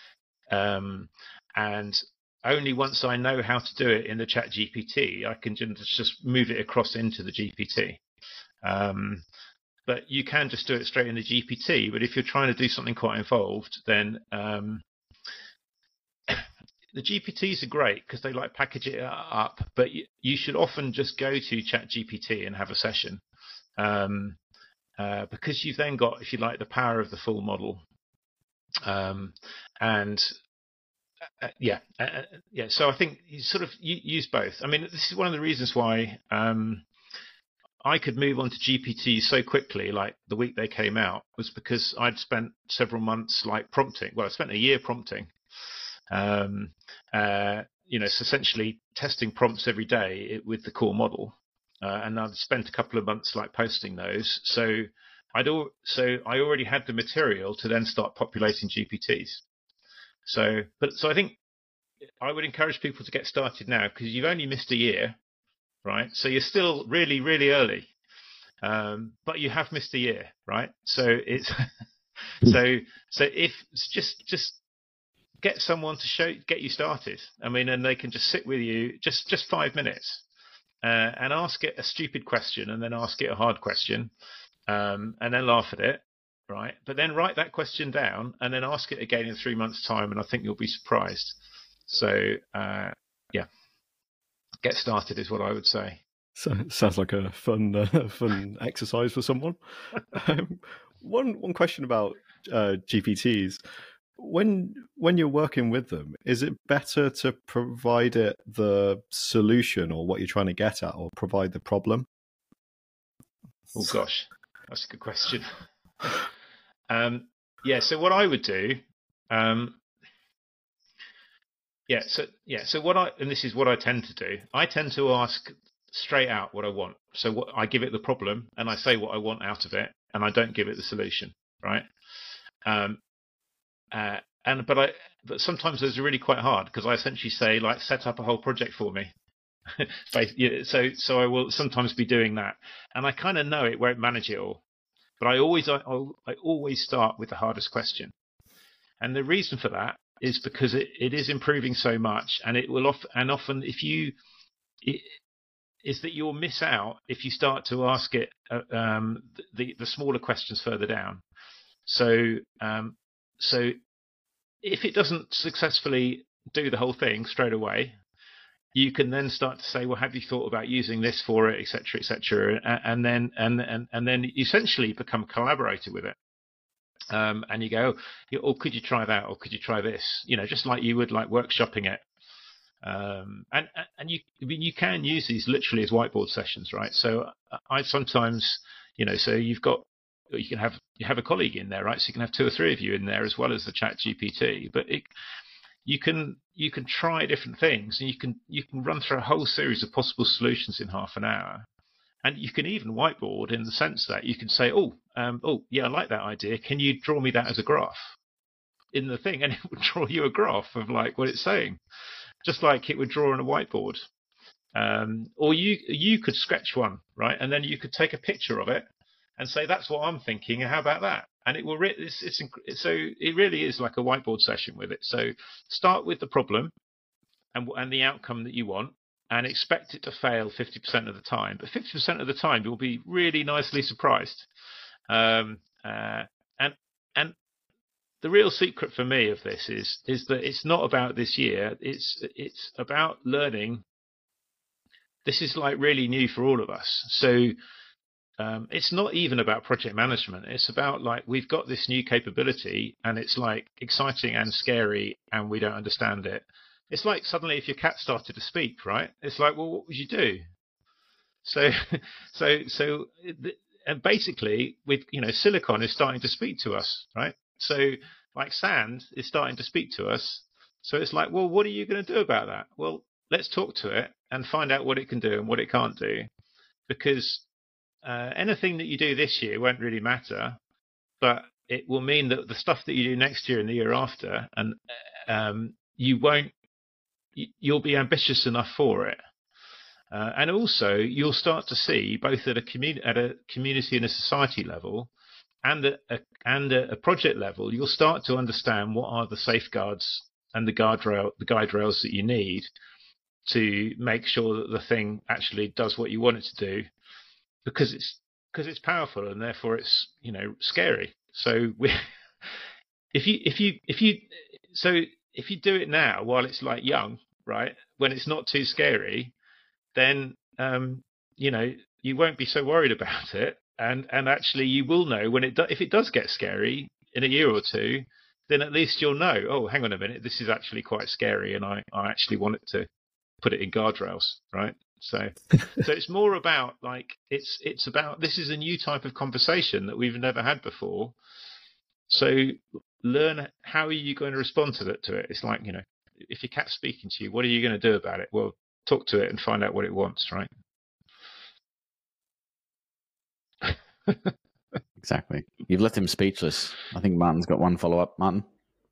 um, and only once I know how to do it in the ChatGPT, I can just move it across into the G P T. Um, but you can just do it straight in the G P T. But if you're trying to do something quite involved, then um, the G P Ts are great because they like package it up, but you, you should often just go to ChatGPT and have a session, um, uh, because you've then got, if you like, the power of the full model. Um, and Uh, yeah, uh, yeah. So I think you sort of you, use both. I mean, this is one of the reasons why um, I could move on to G P T so quickly, like the week they came out, was because I'd spent several months like prompting. Well, I spent a year prompting. Um, uh, you know, so essentially testing prompts every day with the core model, uh, and I'd spent a couple of months like posting those. So I'd al- so I already had the material to then start populating G P Ts. So, but so I think I would encourage people to get started now because you've only missed a year, right? So you're still really, really early, um, but you have missed a year, right? So it's so so if just just get someone to show get you started. I mean, and they can just sit with you just just five minutes uh, and ask it a stupid question, and then ask it a hard question, um, and then laugh at it. Right, but then write that question down and then ask it again in three months' time, and I think you'll be surprised. So, uh, yeah, get started is what I would say. So, sounds like a fun, uh, fun exercise for someone. um, one one question about uh, G P Ts: when when you're working with them, is it better to provide it the solution or what you're trying to get at, or provide the problem? Oh gosh, that's a good question. Um, yeah, so what I would do, um, yeah, so yeah, so what I and this is what I tend to do. I tend to ask straight out what I want. So what I give it the problem, and I say what I want out of it, and I don't give it the solution, right? Um, uh, and but I but sometimes those are really quite hard because I essentially say like set up a whole project for me. so so I will sometimes be doing that, and I kind of know it won't manage it all. But I always, I, I always start with the hardest question, and the reason for that is because it, it is improving so much, and it will often, and often if you, it, is that you'll miss out if you start to ask it uh, um, the the smaller questions further down. So um, so if it doesn't successfully do the whole thing straight away, you can then start to say, well, have you thought about using this for it, et cetera, et cetera, and then and and and then essentially become a collaborator with it. Um, and you go, oh, could you try that, or could you try this? You know, just like you would like workshopping it. Um, and and you, I mean, you can use these literally as whiteboard sessions, right? So I sometimes, you know, so you've got, you can have you have a colleague in there, right? So you can have two or three of you in there as well as the Chat G P T, but it. You can you can try different things, and you can you can run through a whole series of possible solutions in half an hour, and you can even whiteboard in the sense that you can say, oh, um, oh yeah, I like that idea. Can you draw me that as a graph in the thing? And it would draw you a graph of like what it's saying, just like it would draw on a whiteboard. Um, or you you could sketch one, right, and then you could take a picture of it and say that's what I'm thinking. How about that? And it will. Re- it's, it's so it really is like a whiteboard session with it. So start with the problem and and the outcome that you want, and expect it to fail fifty percent of the time. But fifty percent of the time, you'll be really nicely surprised. Um, uh, and and the real secret for me of this is is that it's not about this year. It's it's about learning. This is like really new for all of us. So. Um, it's not even about project management. It's about like we've got this new capability, and it's like exciting and scary, and we don't understand it. It's like suddenly if your cat started to speak, right? It's like, well, what would you do? So, so, so, and basically, with you know, silicon is starting to speak to us, right? So, like sand is starting to speak to us. So it's like, well, what are you going to do about that? Well, let's talk to it and find out what it can do and what it can't do, because Uh, anything that you do this year won't really matter, but it will mean that the stuff that you do next year and the year after, and um, you won't, you'll be ambitious enough for it. Uh, and also, you'll start to see both at a community, at a community and a society level, and at a, and at a project level, you'll start to understand what are the safeguards and the guardrail, the guide rails that you need to make sure that the thing actually does what you want it to do. Because it's because it's powerful and therefore it's you know scary. So we, if you if you if you so if you do it now while it's like young, right, when it's not too scary, then um, you know you won't be so worried about it, and and actually you will know when it do, if it does get scary in a year or two, then at least you'll know, oh, hang on a minute, this is actually quite scary, and I, I actually want it to put it in guardrails, right? So so it's more about like it's it's about this is a new type of conversation that we've never had before. So learn how are you going to respond to it to it. It's like, you know, if your cat's speaking to you, what are you going to do about it? Well, talk to it and find out what it wants, right? Exactly. You've left him speechless. I think Martin's got one follow up. Martin?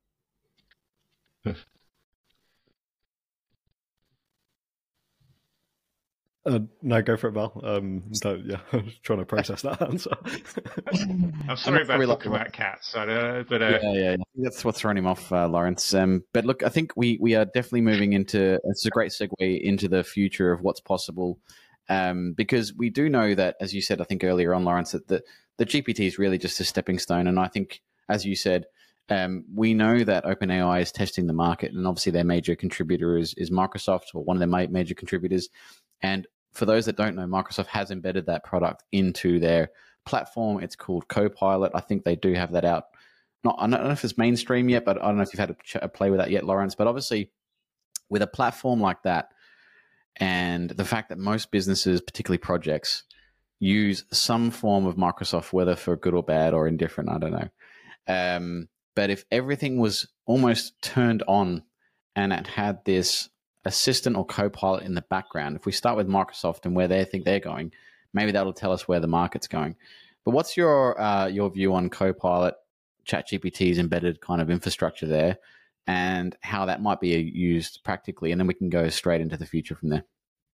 Uh, no, go for it, Val. Um, don't, yeah, I was trying to process that answer. I'm sorry about talking about cats, uh, but uh... yeah, yeah, that's what's thrown him off, uh, Lawrence. Um, but look, I think we we are definitely moving into. It's a great segue into the future of what's possible, um, because we do know that, as you said, I think earlier on, Lawrence, that the the G P T is really just a stepping stone, and I think, as you said. Um, we know that OpenAI is testing the market, and obviously their major contributor is, is Microsoft, or one of their ma- major contributors. And for those that don't know, Microsoft has embedded that product into their platform. It's called Copilot. I think they do have that out. Not, I don't know if it's mainstream yet, but I don't know if you've had a, ch- a play with that yet, Lawrence. But obviously, with a platform like that, and the fact that most businesses, particularly projects, use some form of Microsoft, whether for good or bad or indifferent, I don't know. Um, But if everything was almost turned on and it had this assistant or co-pilot in the background, if we start with Microsoft and where they think they're going, maybe that'll tell us where the market's going. But what's your uh, your view on Copilot, ChatGPT's embedded kind of infrastructure there, and how that might be used practically? And then we can go straight into the future from there.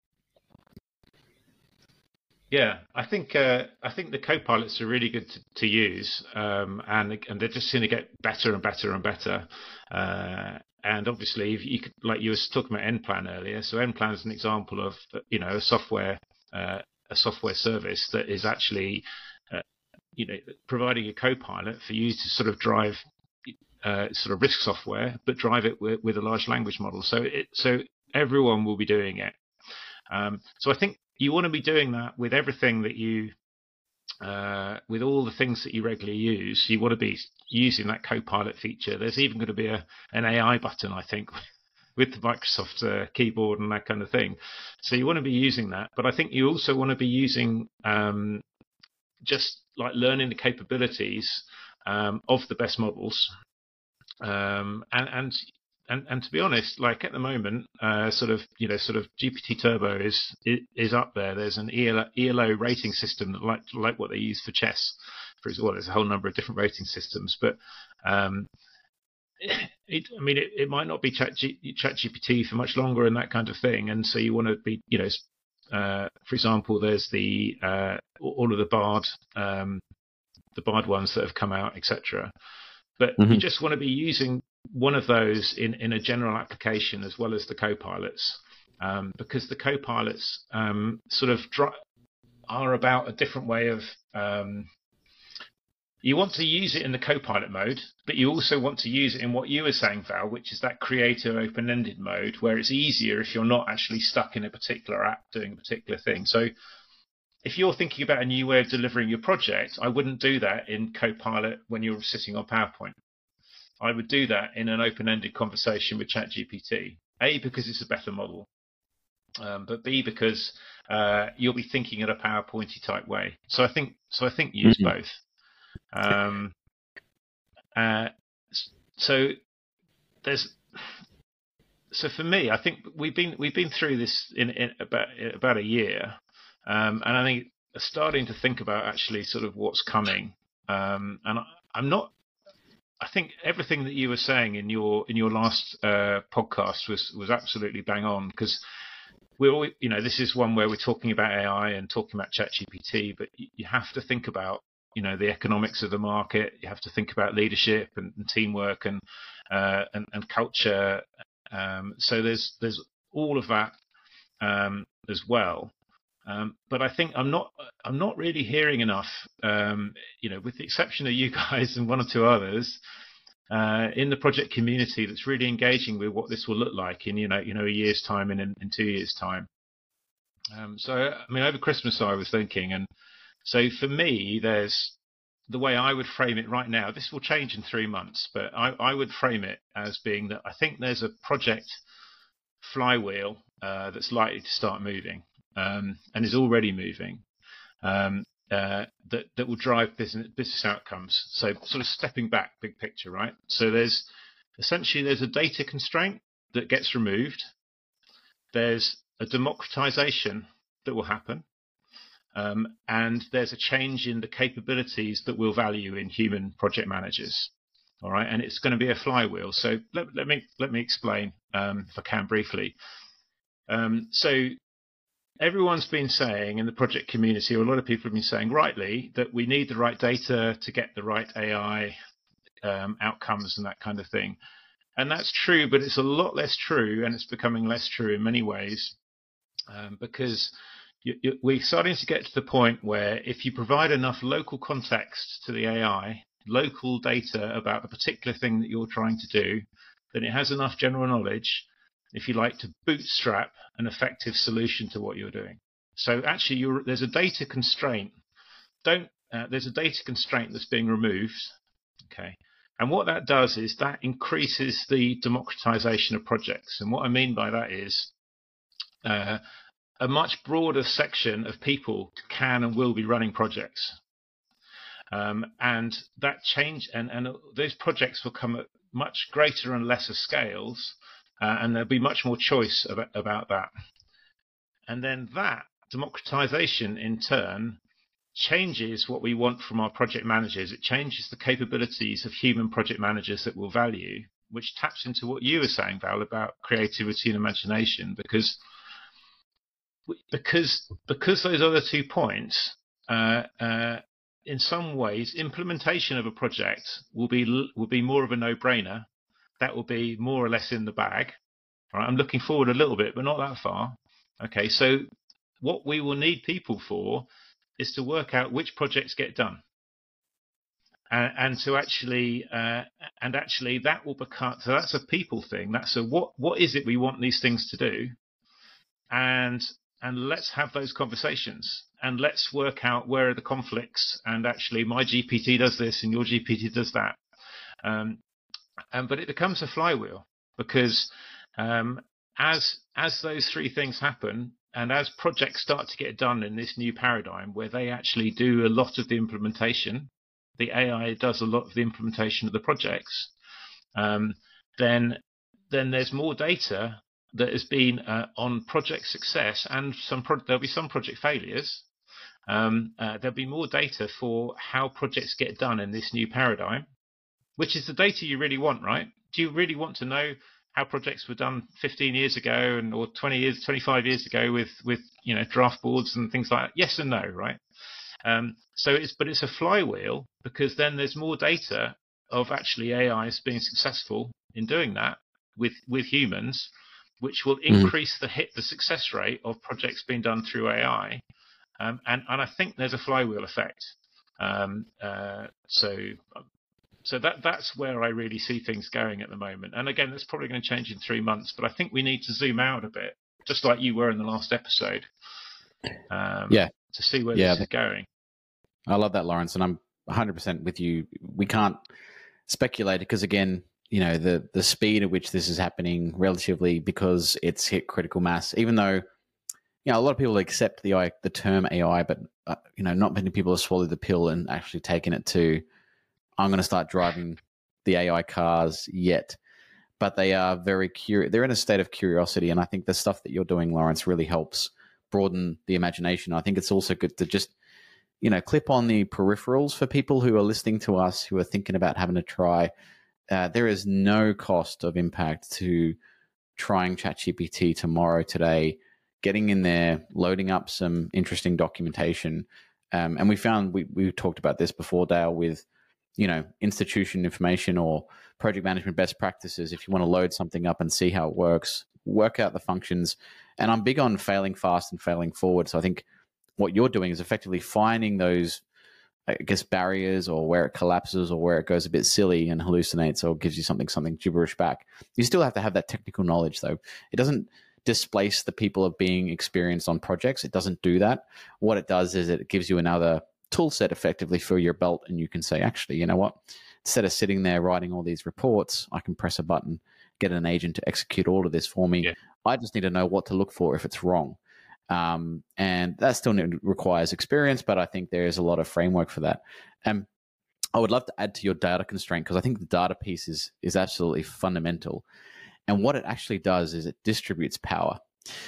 Yeah, I think uh, I think the co-pilots are really good to, to use, um, and and they're just going to get better and better and better. Uh, and obviously, if you could, like you were talking about NPlan earlier, so NPlan is an example of you know a software uh, a software service that is actually uh, you know providing a co-pilot for you to sort of drive uh, sort of risk software, but drive it with, with a large language model. So it so everyone will be doing it. Um, so I think. You want to be doing that with everything that you, uh, with all the things that you regularly use. You want to be using that Copilot feature. There's even going to be a an A I button, I think, with the Microsoft uh, keyboard and that kind of thing. So you want to be using that, but I think you also want to be using um, just like learning the capabilities um, of the best models, um, and and. And, and to be honest, like at the moment, uh, sort of, you know, sort of G P T Turbo is is up there. There's an E L O rating system that like like what they use for chess, for as well. There's a whole number of different rating systems, but um, it, I mean, it, it might not be Chat G, ChatGPT for much longer and that kind of thing. And so you want to be, you know, uh, for example, there's the uh, all of the Bard, um, the Bard ones that have come out, et cetera. But mm-hmm. you just want to be using one of those in, in a general application as well as the co-pilots, um, because the co-pilots um, sort of dr- are about a different way of um, you want to use it in the co-pilot mode, but you also want to use it in what you were saying, Val, which is that creative open-ended mode where it's easier if you're not actually stuck in a particular app doing a particular thing. So if you're thinking about a new way of delivering your project, I wouldn't do that in Copilot when you're sitting on PowerPoint. I would do that in an open-ended conversation with ChatGPT. A, because it's a better model, um, but B, because uh, you'll be thinking in a PowerPointy type way. So I think, so I think use mm-hmm. both. Um, uh, so there's, so for me, I think we've been we've been through this in, in about about a year, um, and I think starting to think about actually sort of what's coming. Um, and I, I'm not. I think everything that you were saying in your in your last uh, podcast was was absolutely bang on, because we're always, you know, this is one where we're talking about A I and talking about ChatGPT, but you have to think about, you know, the economics of the market. You have to think about leadership and, and teamwork and, uh, and and culture. Um, so there's there's all of that um, as well. Um, but I think I'm not I'm not really hearing enough, um, you know, with the exception of you guys and one or two others uh, in the project community that's really engaging with what this will look like in, you know, you know, a year's time and in, in two years' time. Um, so, I mean, over Christmas I was thinking, and so for me, there's the way I would frame it right now, this will change in three months, but I, I would frame it as being that I think there's a project flywheel uh, that's likely to start moving um, and is already moving um, uh, that, that will drive business, business outcomes. So sort of stepping back, big picture, right? So there's essentially there's a data constraint that gets removed. There's a democratization that will happen. Um, and there's a change in the capabilities that we'll value in human project managers. All right, and it's going to be a flywheel. So let, let me let me explain, um, if I can briefly. Um, so everyone's been saying in the project community, or a lot of people have been saying rightly, that we need the right data to get the right A I um, outcomes and that kind of thing. And that's true, but it's a lot less true, and it's becoming less true in many ways um, because we're starting to get to the point where if you provide enough local context to the A I, local data about a particular thing that you're trying to do, then it has enough general knowledge, if you like, to bootstrap an effective solution to what you're doing. So actually, you're, there's a data constraint. Don't uh, there's a data constraint that's being removed. Okay, and what that does is that increases the democratization of projects. And what I mean by that is uh, a much broader section of people can and will be running projects. Um, and that change, and, and those projects will come at much greater and lesser scales, uh, and there'll be much more choice about, about that. And then that democratization in turn changes what we want from our project managers. It changes the capabilities of human project managers that we'll value, which taps into what you were saying, Val, about creativity and imagination, because Because because those other two points, uh, uh, in some ways, implementation of a project will be will be more of a no-brainer. That will be more or less in the bag. All right, I'm looking forward a little bit, but not that far. Okay, so what we will need people for is to work out which projects get done, and, and to actually uh, and actually that will become. So that's a people thing. That's a what what is it we want these things to do, and And let's have those conversations, and let's work out where are the conflicts. And actually, my G P T does this, and your G P T does that. Um, and but it becomes a flywheel because um, as as those three things happen, and as projects start to get done in this new paradigm, where they actually do a lot of the implementation, the A I does a lot of the implementation of the projects. Um, then then there's more data that has been uh, on project success, and some pro- there'll be some project failures. Um, uh, there'll be more data for how projects get done in this new paradigm, which is the data you really want, right? Do you really want to know how projects were done fifteen years ago and or twenty years, twenty-five years ago with with you know draft boards and things like that? Yes and no, right? Um, so it's but it's a flywheel because then there's more data of actually A Is being successful in doing that with with humans, which will increase mm. the hit, the success rate of projects being done through A I. Um, and, and I think there's a flywheel effect. Um, uh, so so that that's where I really see things going at the moment. And again, that's probably going to change in three months, but I think we need to zoom out a bit, just like you were in the last episode, um, yeah. to see where yeah, this is going. I love that, Lawrence, and I'm one hundred percent with you. We can't speculate because, again, you know, the the speed at which this is happening relatively, because it's hit critical mass, even though, you know, a lot of people accept the the term A I, but, uh, you know, not many people have swallowed the pill and actually taken it to, I'm going to start driving the A I cars yet. But they are very curious. They're in a state of curiosity. And I think the stuff that you're doing, Lawrence, really helps broaden the imagination. I think it's also good to just, you know, clip on the peripherals for people who are listening to us, who are thinking about having to try. Uh, there is no cost of impact to trying ChatGPT tomorrow, today, getting in there, loading up some interesting documentation. Um, and we found, we, we talked about this before, Dale, with, you know, institution information or project management best practices. If you want to load something up and see how it works, work out the functions. And I'm big on failing fast and failing forward. So I think what you're doing is effectively finding those, I guess, barriers, or where it collapses, or where it goes a bit silly and hallucinates, or gives you something, something gibberish back. You still have to have that technical knowledge, though. It doesn't displace the people of being experienced on projects. It doesn't do that. What it does is it gives you another tool set effectively for your belt, and you can say, actually, you know what? Instead of sitting there writing all these reports, I can press a button, get an agent to execute all of this for me. Yeah. I just need to know what to look for if it's wrong. Um, and that still requires experience, but I think there is a lot of framework for that. And I would love to add to your data constraint, because I think the data piece is, is absolutely fundamental. And what it actually does is it distributes power.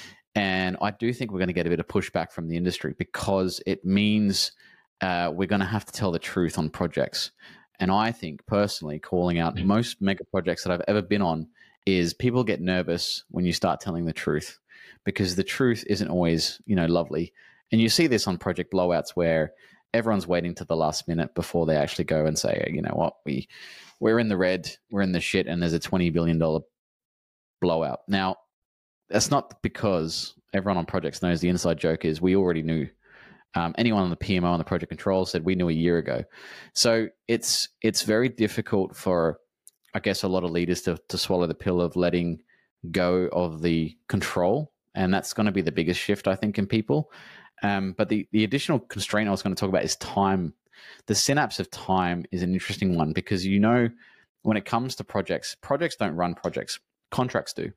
And I do think we're going to get a bit of pushback from the industry, because it means uh, we're going to have to tell the truth on projects. And I think personally, calling out most mega projects that I've ever been on is people get nervous when you start telling the truth, because the truth isn't always, you know, lovely. And you see this on project blowouts where everyone's waiting to the last minute before they actually go and say, you know what, we, we're in the red, we're in the shit, and there's a twenty billion dollars blowout. Now, that's not because everyone on projects knows. The inside joke is we already knew. Um, anyone on the P M O and the project control said we knew a year ago. So it's it's very difficult for, I guess, a lot of leaders to, to swallow the pill of letting go of the control. And that's going to be the biggest shift, I think, in people. Um, but the, the additional constraint I was going to talk about is time. The synapse of time is an interesting one, because, you know, when it comes to projects, projects don't run projects. Contracts do.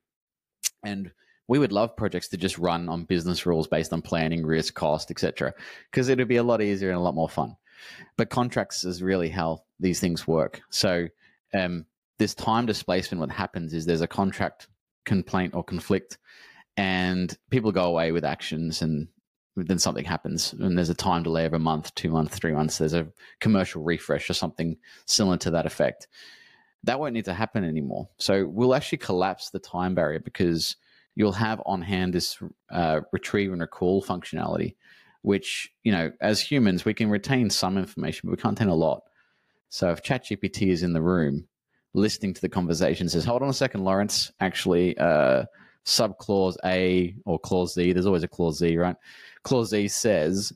And we would love projects to just run on business rules based on planning, risk, cost, et cetera, because it would be a lot easier and a lot more fun. But contracts is really how these things work. So um, this time displacement, what happens is there's a contract complaint or conflict, and people go away with actions, and then something happens, and there's a time delay of a month, two months, three months. There's a commercial refresh or something similar to that effect. That won't need to happen anymore. So we'll actually collapse the time barrier, because you'll have on hand this uh, retrieve and recall functionality, which, you know, as humans, we can retain some information, but we can't retain a lot. So if ChatGPT is in the room listening to the conversation, says, hold on a second, Lawrence, actually, uh, subclause A or clause Z, there's always a clause Z, right? Clause Z says,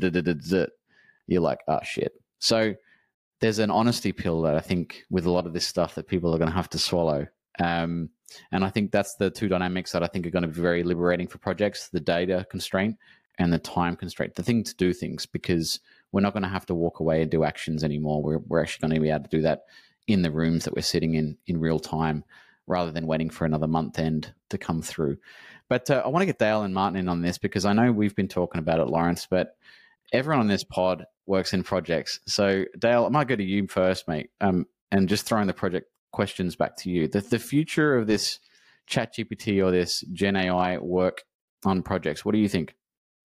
you're like, oh, shit. So there's an honesty pill that I think with a lot of this stuff that people are going to have to swallow. Um, and I think that's the two dynamics that I think are going to be very liberating for projects, the data constraint and the time constraint, the thing to do things, because we're not going to have to walk away and do actions anymore. We're, we're actually going to be able to do that in the rooms that we're sitting in in real time, rather than waiting for another month end to come through. But uh, I want to get Dale and Martin in on this, because I know we've been talking about it, Lawrence, but everyone on this pod works in projects. So Dale, I might go to you first, mate, um, and just throwing the project questions back to you. The, the future of this ChatGPT or this Gen A I work on projects, what do you think?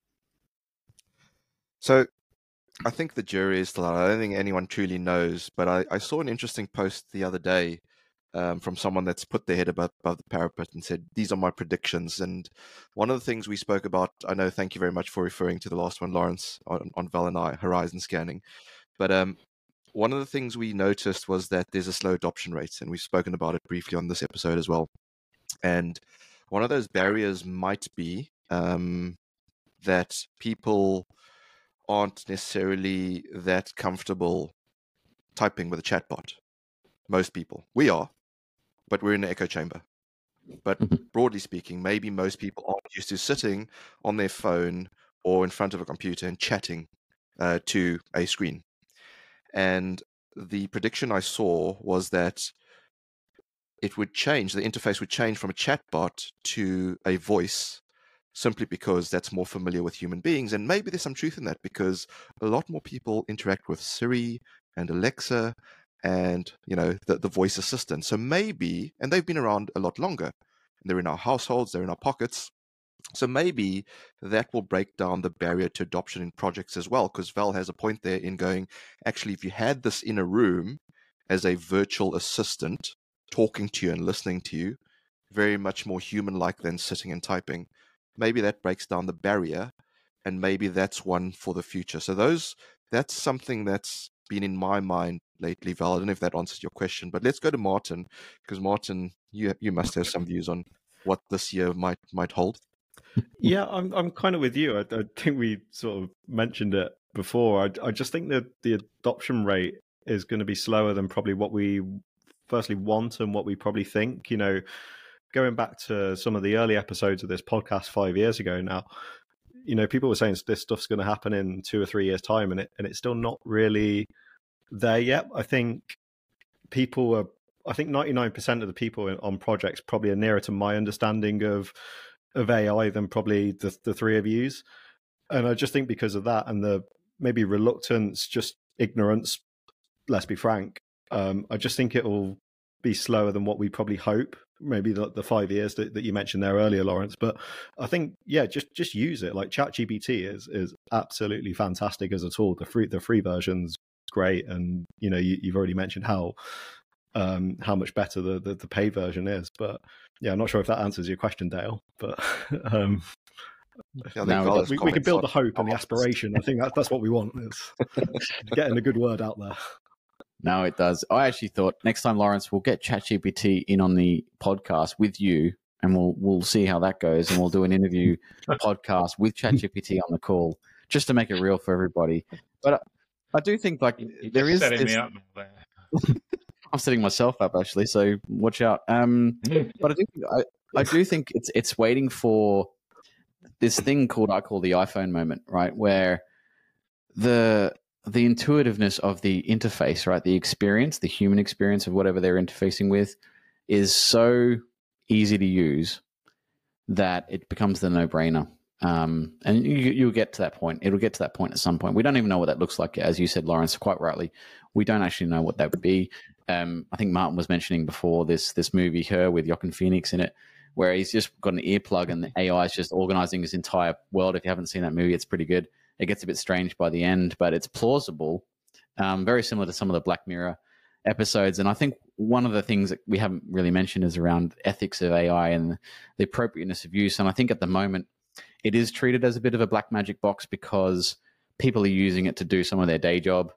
So I think the jury is still out. I don't think anyone truly knows, but I, I saw an interesting post the other day um, from someone that's put their head above, above the parapet and said, these are my predictions. And one of the things we spoke about, I know, thank you very much for referring to the last one, Lawrence, on, on Val and I, horizon scanning. But um, one of the things we noticed was that there's a slow adoption rate, and we've spoken about it briefly on this episode as well. And one of those barriers might be um, that people aren't necessarily that comfortable typing with a chatbot. Most people. We are, but we're in an echo chamber. But broadly speaking, maybe most people aren't used to sitting on their phone or in front of a computer and chatting uh, to a screen. And the prediction I saw was that it would change, the interface would change from a chatbot to a voice, simply because that's more familiar with human beings. And maybe there's some truth in that, because a lot more people interact with Siri and Alexa and, you know, the, the voice assistant. So maybe, and they've been around a lot longer, they're in our households, they're in our pockets. So maybe that will break down the barrier to adoption in projects as well, because Val has a point there in going, actually, if you had this in a room as a virtual assistant talking to you and listening to you, very much more human-like than sitting and typing, maybe that breaks down the barrier, and maybe that's one for the future. So those, that's something that's been in my mind lately, Val. I don't know if that answers your question, but let's go to Martin, because Martin, you you must have some views on what this year might might hold. Yeah, I'm I'm kind of with you. I, I think we sort of mentioned it before. I, I just think that the adoption rate is going to be slower than probably what we firstly want and what we probably think. You know, going back to some of the early episodes of this podcast five years ago now, you know, people were saying this stuff's going to happen in two or three years' time, and it and it's still not really there yet. I think people are, I think ninety-nine percent of the people on projects probably are nearer to my understanding of of A I than probably the, the three of yous. And I just think because of that and the maybe reluctance, just ignorance, let's be frank, um, I just think it'll be slower than what we probably hope. Maybe the, the five years that, that you mentioned there earlier, Lawrence. But I think, yeah, just just use it. Like ChatGPT is is absolutely fantastic as a tool. The free the free version's great, and you know you, you've already mentioned how um, how much better the, the the paid version is. But yeah, I'm not sure if that answers your question, Dale. But um, yeah, no, we, we can build the hope and the aspiration. I think that, that's what we want. Is getting a good word out there. No, it does. I actually thought next time, Lawrence, we'll get ChatGPT in on the podcast with you, and we'll we'll see how that goes, and we'll do an interview podcast with ChatGPT on the call, just to make it real for everybody. But I, I do think like You're there is setting this... me up there. I'm setting myself up actually, so watch out. Um, but I do think, I, I do think it's it's waiting for this thing called I call the iPhone moment, right, where the the intuitiveness of the interface, right, the experience, the human experience of whatever they're interfacing with is so easy to use that it becomes the no-brainer. Um, and you, you'll get to that point. It'll get to that point at some point. We don't even know what that looks like. As you said, Lawrence, quite rightly, we don't actually know what that would be. Um, I think Martin was mentioning before this this movie, Her, with Joaquin Phoenix in it, where he's just got an earplug and the A I is just organizing his entire world. If you haven't seen that movie, it's pretty good. It gets a bit strange by the end, but it's plausible, um, very similar to some of the Black Mirror episodes. And I think one of the things that we haven't really mentioned is around ethics of A I and the appropriateness of use. And I think at the moment, it is treated as a bit of a black magic box because people are using it to do some of their day job.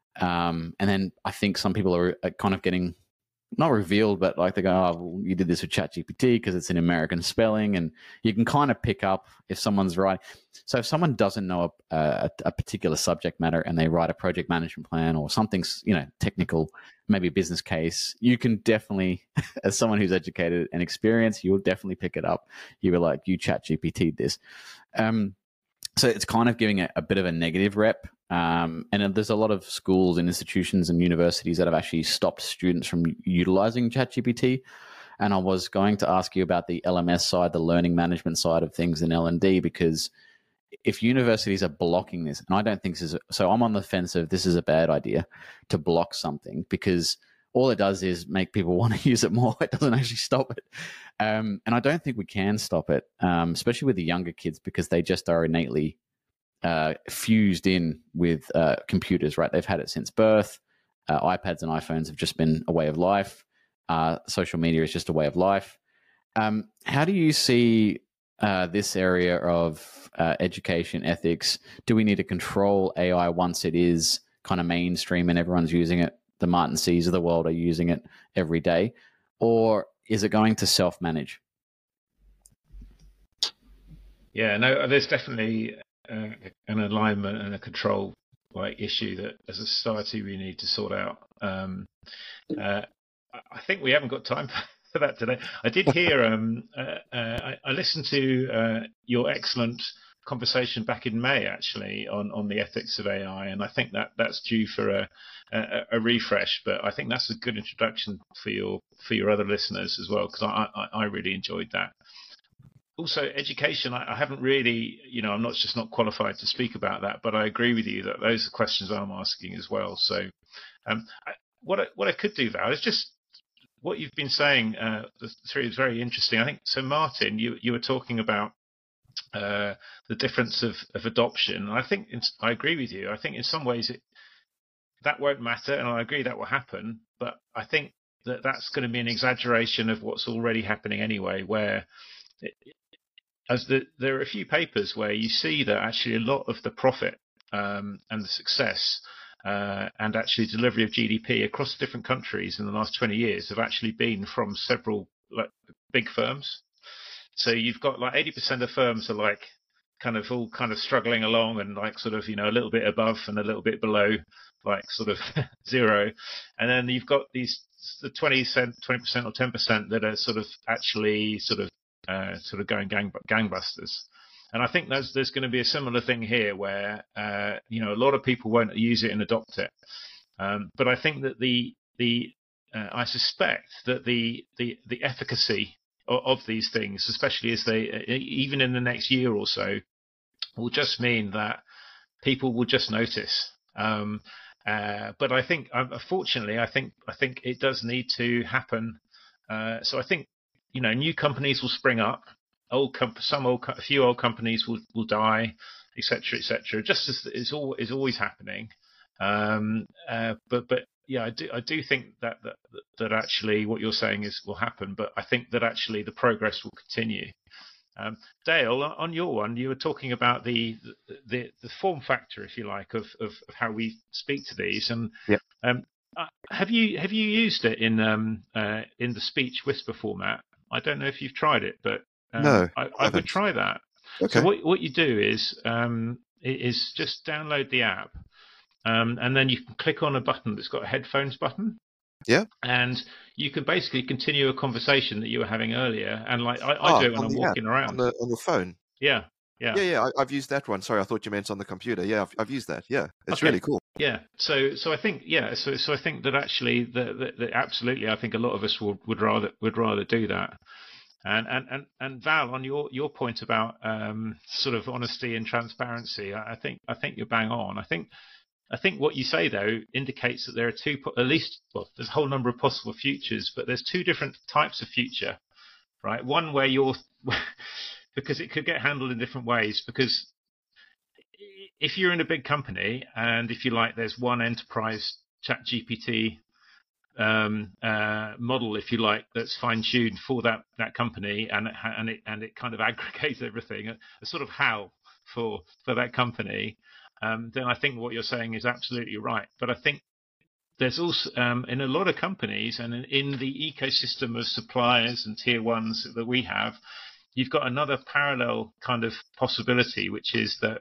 Um, and then I think some people are, are kind of getting, not revealed, but like they go, oh, well, you did this with ChatGPT because it's an American spelling, and you can kind of pick up if someone's right. So if someone doesn't know a, a, a particular subject matter and they write a project management plan or something, you know, technical, maybe a business case, you can definitely, as someone who's educated and experienced, you'll definitely pick it up. You were like, you ChatGPT'd this. Um, so it's kind of giving it a bit of a negative rep. Um, and there's a lot of schools and institutions and universities that have actually stopped students from utilizing ChatGPT. And I was going to ask you about the L M S side, the learning management side of things in L and D, because if universities are blocking this, and I don't think this is, so I'm on the fence of this is a bad idea to block something, because all it does is make people want to use it more. It doesn't actually stop it. Um, and I don't think we can stop it, um, especially with the younger kids, because they just are innately uh, fused in with uh, computers, right? They've had it since birth. Uh, iPads and iPhones have just been a way of life. Uh, social media is just a way of life. Um, how do you see uh, this area of uh, education ethics? Do we need to control A I once it is kind of mainstream and everyone's using it? The Martin C's of the world are using it every day, or is it going to self-manage? Yeah, no, there's definitely uh, an alignment and a control like issue that as a society we need to sort out. Um, uh, I think we haven't got time for that today. I did hear, um, uh, uh, I, I listened to uh, your excellent conversation back in May, actually, on, on the ethics of A I, and I think that that's due for a, a, a refresh. But I think that's a good introduction for your for your other listeners as well, because I, I, I really enjoyed that. Also, education, I, I haven't really, you know, I'm not just not qualified to speak about that, but I agree with you that those are questions I'm asking as well. So um, I, what, I, what I could do, Val, is just what you've been saying, uh, the three is very interesting. I think, so Martin, you, you were talking about uh, the difference of, of adoption. I think, in, I agree with you. I think in some ways it, that won't matter, and I agree that will happen, but I think that that's going to be an exaggeration of what's already happening anyway, where it, as the, there are a few papers where you see that actually a lot of the profit um, and the success uh, and actually delivery of G D P across different countries in the last twenty years have actually been from several like, big firms. So you've got like eighty percent of firms are like kind of all kind of struggling along and like sort of, you know, a little bit above and a little bit below, like sort of zero. And then you've got these the twenty percent or ten percent that are sort of actually sort of Uh, sort of going gang gangbusters, and I think there's there's going to be a similar thing here where uh, you know a lot of people won't use it and adopt it. Um, but I think that the the uh, I suspect that the the the efficacy of, of these things, especially as they even in the next year or so, will just mean that people will just notice. Um, uh, but I think, unfortunately, I think I think it does need to happen. Uh, so I think you know new companies will spring up. Old comp- some old, a few old companies will, will die, et cetera, et cetera. Just as is all is always happening. Um, uh, but but yeah, I do I do think that, that that actually what you're saying is will happen. But I think that actually the progress will continue. Um, Dale, on your one, you were talking about the the, the form factor, if you like, of, of, of how we speak to these. And Yep. um, uh, have you have you used it in um, uh, in the speech whisper format? I don't know if you've tried it, but um, No, I, I I would haven't. try that. Okay. So what what you do is um, is just download the app, um, and then you can click on a button that's got a headphones button. Yeah. And you can basically continue a conversation that you were having earlier. And like I, I Ah, do it when on I'm the walking app, around. on the on your phone. Yeah, yeah, Yeah, yeah. I, I've used that one. Sorry, I thought you meant on the computer. Yeah, I've, I've used that. Yeah, it's Okay. really cool. yeah. So so I think yeah. So so I think that actually the, the, the absolutely I think a lot of us would, would rather would rather do that. And and and and Val, on your your point about um, sort of honesty and transparency, I, I think I think you're bang on. I think. I think what you say, though, indicates that there are two, at least, well, there's a whole number of possible futures, but there's two different types of future, right? One where you're, because it could get handled in different ways, because if you're in a big company and if you like, there's one enterprise ChatGPT um, uh, model, if you like, that's fine-tuned for that, that company, and it, and it and it kind of aggregates everything, a, a sort of HAL for for that company. Um, then I think what you're saying is absolutely right. But I think there's also, um, in a lot of companies and in, in the ecosystem of suppliers and tier ones that we have, you've got another parallel kind of possibility, which is that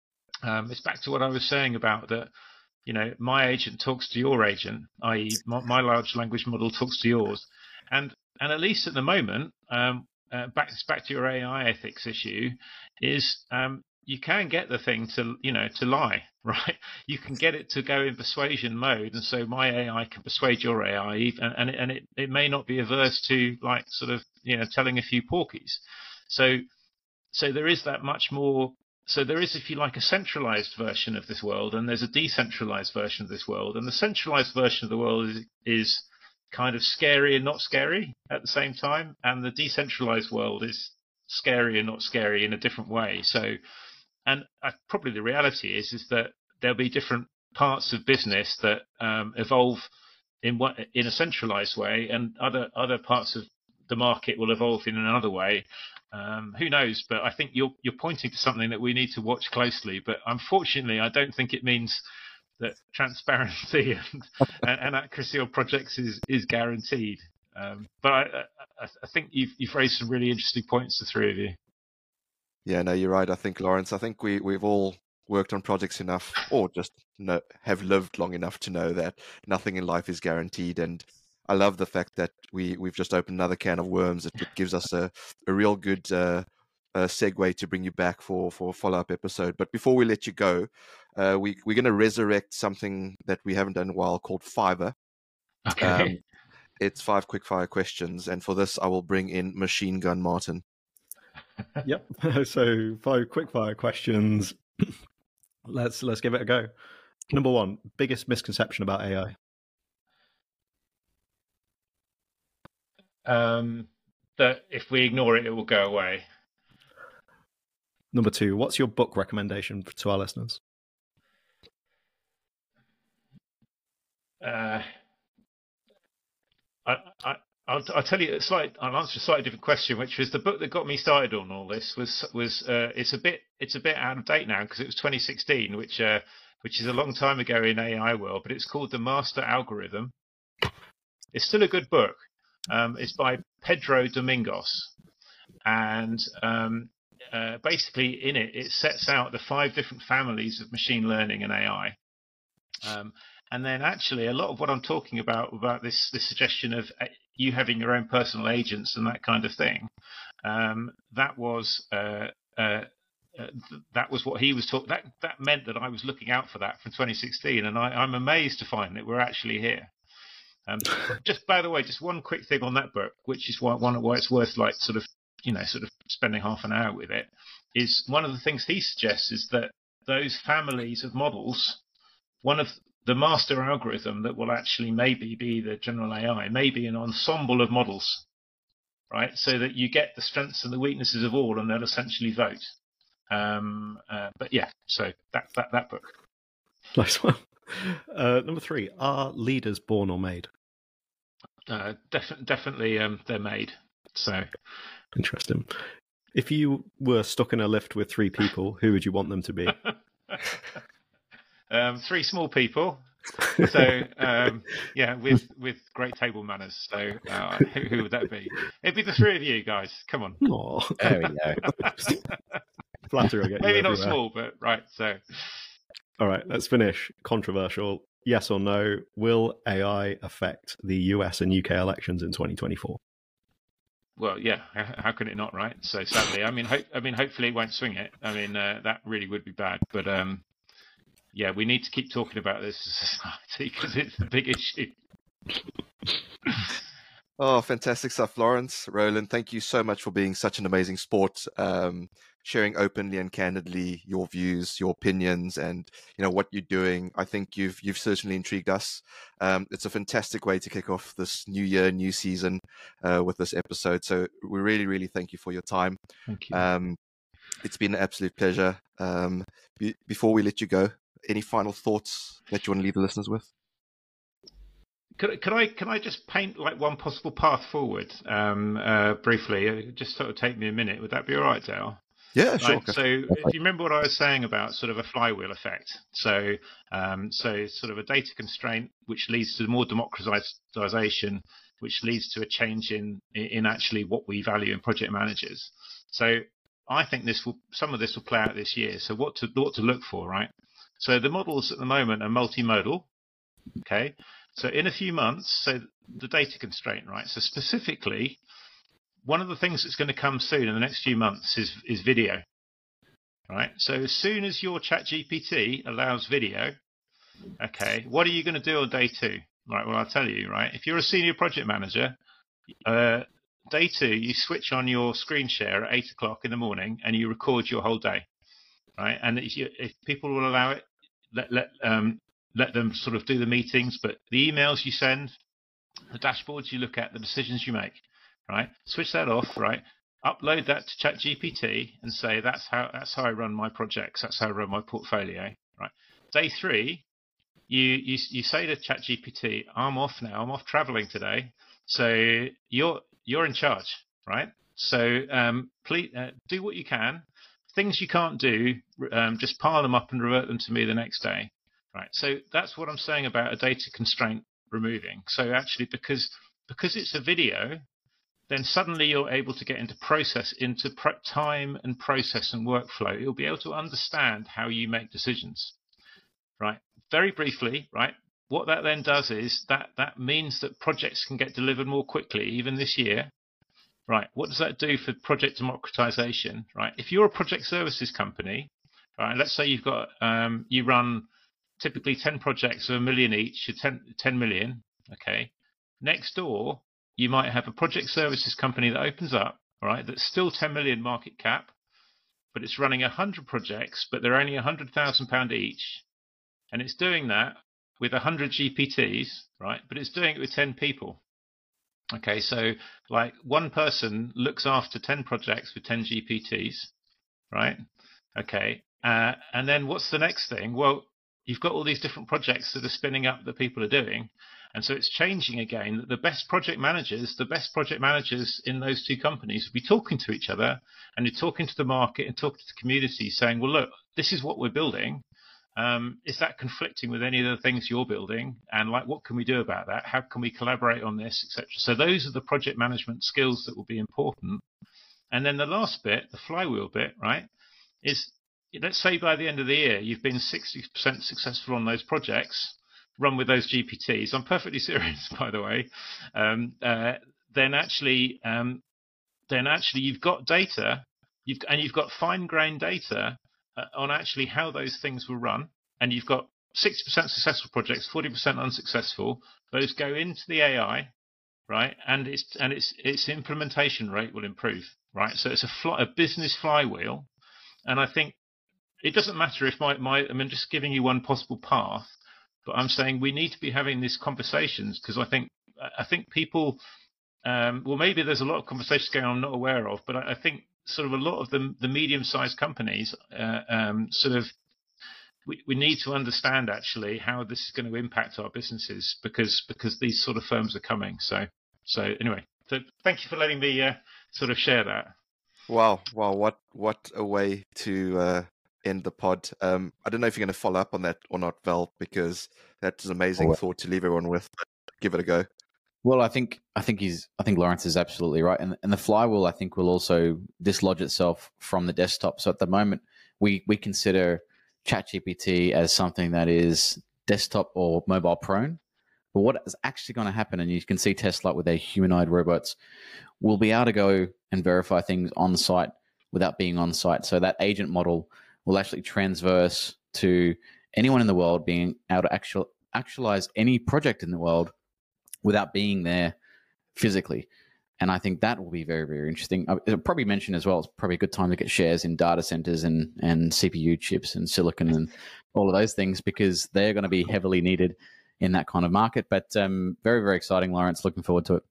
um, it's back to what I was saying about that, you know, my agent talks to your agent, that is my, my large language model talks to yours. And, and at least at the moment, um, uh, back, back to your A I ethics issue, is um, you can get the thing to, you know, to lie, right? You can get it to go in persuasion mode, and so my A I can persuade your A I, and, and, it, and it, it may not be averse to, like, sort of, you know, telling a few porkies. So, so there is that much more. So there is, if you like, a centralized version of this world, and there's a decentralized version of this world, and the centralized version of the world is is kind of scary and not scary at the same time, and the decentralized world is scary and not scary in a different way. So. And uh, probably the reality is is that there'll be different parts of business that um, evolve in what in a centralized way, and other other parts of the market will evolve in another way. Um, who knows? But I think you're you're pointing to something that we need to watch closely. But unfortunately, I don't think it means that transparency and, and, and accuracy of projects is is guaranteed. Um, but I, I, I think you've you've raised some really interesting points, the three of you. Yeah, no, you're right. I think, Lawrence, I think we, we've all worked on projects enough, or just know, have lived long enough to know that nothing in life is guaranteed. And I love the fact that we, we've just opened another can of worms. It, it gives us a, a real good uh, uh, segue to bring you back for, for a follow-up episode. But before we let you go, uh, we, we're going to resurrect something that we haven't done in a while called Fiverr. Okay. Um, it's five quick-fire questions. And for this, I will bring in Machine Gun Martin. Yep. So five quick fire questions. let's let's give it a go. Number one, biggest misconception about A I. Um, that if we ignore it, it will go away. Number two, what's your book recommendation to our listeners? Uh, I, I, I'll, I'll tell you, it's like, I'll answer a slightly different question, which was the book that got me started on all this was was uh, it's a bit it's a bit out of date now because it was twenty sixteen, which uh, which is a long time ago in A I world, but it's called The Master Algorithm. It's still a good book. Um, it's by Pedro Domingos, and um, uh, basically in it it sets out the five different families of machine learning and A I. Um, and then actually a lot of what I'm talking about, about this, this suggestion of you having your own personal agents and that kind of thing, um, that was uh, uh, uh, th- that was what he was talking. That that meant that I was looking out for that from twenty sixteen, and I, I'm amazed to find that we're actually here. Um, just by the way, just one quick thing on that book, which is why one why it's worth like sort of you know sort of spending half an hour with it, is one of the things he suggests is that those families of models, one of the master algorithm that will actually maybe be the general A I, may be an ensemble of models, right? So that you get the strengths and the weaknesses of all, and they'll essentially vote. Um, uh, but yeah, so that that that book. Nice one. Uh, number three: are leaders born or made? Uh, def- definitely, um, they're made. So interesting. If you were stuck in a lift with three people, who would you want them to be? um, three small people. So um, yeah, with with great table manners. So uh, who, who would that be? It'd be the three of you guys. Come on. Aww. There we go. Flattering. Maybe not small, but right. So. All right, let's finish. Controversial. Yes or no? Will A I affect the U S and U K elections in twenty twenty-four? Well, yeah. How can it not, right? So sadly, I mean, ho- I mean, hopefully it won't swing it. I mean, uh, that really would be bad. But um, yeah, we need to keep talking about this as a society because it's a big issue. Oh, fantastic stuff, Lawrence, Roland. Thank you so much for being such an amazing sport, um, sharing openly and candidly your views, your opinions, and you know what you're doing. I think you've you've certainly intrigued us. Um, it's a fantastic way to kick off this new year, new season uh, with this episode. So we really, really thank you for your time. Thank you. Um, it's been an absolute pleasure. Um, be, before we let you go, any final thoughts that you want to leave the listeners with? Could, could I can I just paint like one possible path forward um, uh, briefly? It just sort of take me a minute. Would that be all right, Dale? Yeah, sure. Like, so if you remember what I was saying about sort of a flywheel effect, so um, so sort of a data constraint which leads to more democratization, which leads to a change in in actually what we value in project managers. So I think this will some of this will play out this year. So what to what to look for, right? So the models at the moment are multimodal. Okay. So in a few months, so the data constraint, right? So specifically, one of the things that's going to come soon in the next few months is is video, right? So as soon as your ChatGPT allows video, okay, what are you going to do on day two? Right, well, I'll tell you, right? If you're a senior project manager, uh, day two, you switch on your screen share at eight o'clock in the morning and you record your whole day, right? And if, you, if people will allow it, let, let um, let them sort of do the meetings, but the emails you send, the dashboards you look at, the decisions you make, right? Switch that off, right? Upload that to ChatGPT and say that's how that's how I run my projects, that's how I run my portfolio, right? Day three, you you you say to ChatGPT, I'm off now, I'm off traveling today, so you're you're in charge, right? So um, please uh, do what you can. Things you can't do, um, just pile them up and revert them to me the next day. Right, so that's what I'm saying about a data constraint removing. So actually, because because it's a video, then suddenly you're able to get into process, into pro- time and process and workflow. You'll be able to understand how you make decisions. Right, very briefly, right. What that then does is that that means that projects can get delivered more quickly, even this year. Right, what does that do for project democratization? Right, if you're a project services company, right, let's say you've got um, you run typically ten projects of a million each, ten, ten million, okay. Next door, you might have a project services company that opens up, all right, that's still ten million market cap, but it's running one hundred projects, but they're only one hundred thousand pounds each, and it's doing that with one hundred G P Ts, right, but it's doing it with ten people. Okay, so like one person looks after ten projects with ten G P Ts, right? Okay, uh, and then what's the next thing? Well, you've got all these different projects that are spinning up that people are doing. And so it's changing again that the best project managers, the best project managers in those two companies will be talking to each other and you're talking to the market and talking to the community saying, well, look, this is what we're building. Um, is that conflicting with any of the things you're building? And like, what can we do about that? How can we collaborate on this, et cetera? So those are the project management skills that will be important. And then the last bit, the flywheel bit, right, is let's say by the end of the year, you've been sixty percent successful on those projects, run with those G P Ts. I'm perfectly serious, by the way. Um, uh, then actually, um, then actually you've got data you've and you've got fine-grained data uh, on actually how those things were run, and you've got sixty percent successful projects, forty percent unsuccessful. Those go into the A I, right? And its and its its implementation rate will improve, right? So it's a fly, a business flywheel, and I think it doesn't matter if my my I mean, just giving you one possible path, but I'm saying we need to be having these conversations because I think I think people, um, well, maybe there's a lot of conversations going on I'm not aware of, but I, I think sort of a lot of the the medium-sized companies uh, um, sort of. We, we need to understand actually how this is going to impact our businesses because because these sort of firms are coming. So so anyway, so thank you for letting me uh, sort of share that. Wow, wow, what what a way to uh, end the pod. Um, I don't know if you're going to follow up on that or not, Val, because that's an amazing oh, thought to leave everyone with. Give it a go. Well, I think I think he's I think Lawrence is absolutely right, and and the flywheel I think will also dislodge itself from the desktop. So at the moment, we we consider ChatGPT as something that is desktop or mobile prone. But what is actually going to happen, and you can see Tesla with their humanoid robots, will be able to go and verify things on site without being on site. So that agent model will actually transverse to anyone in the world being able to actual, actualize any project in the world without being there physically. And I think that will be very, very interesting. I'll probably mention as well, it's probably a good time to get shares in data centers and, and C P U chips and silicon and all of those things because they're going to be heavily needed in that kind of market. But um, very, very exciting, Lawrence. Looking forward to it.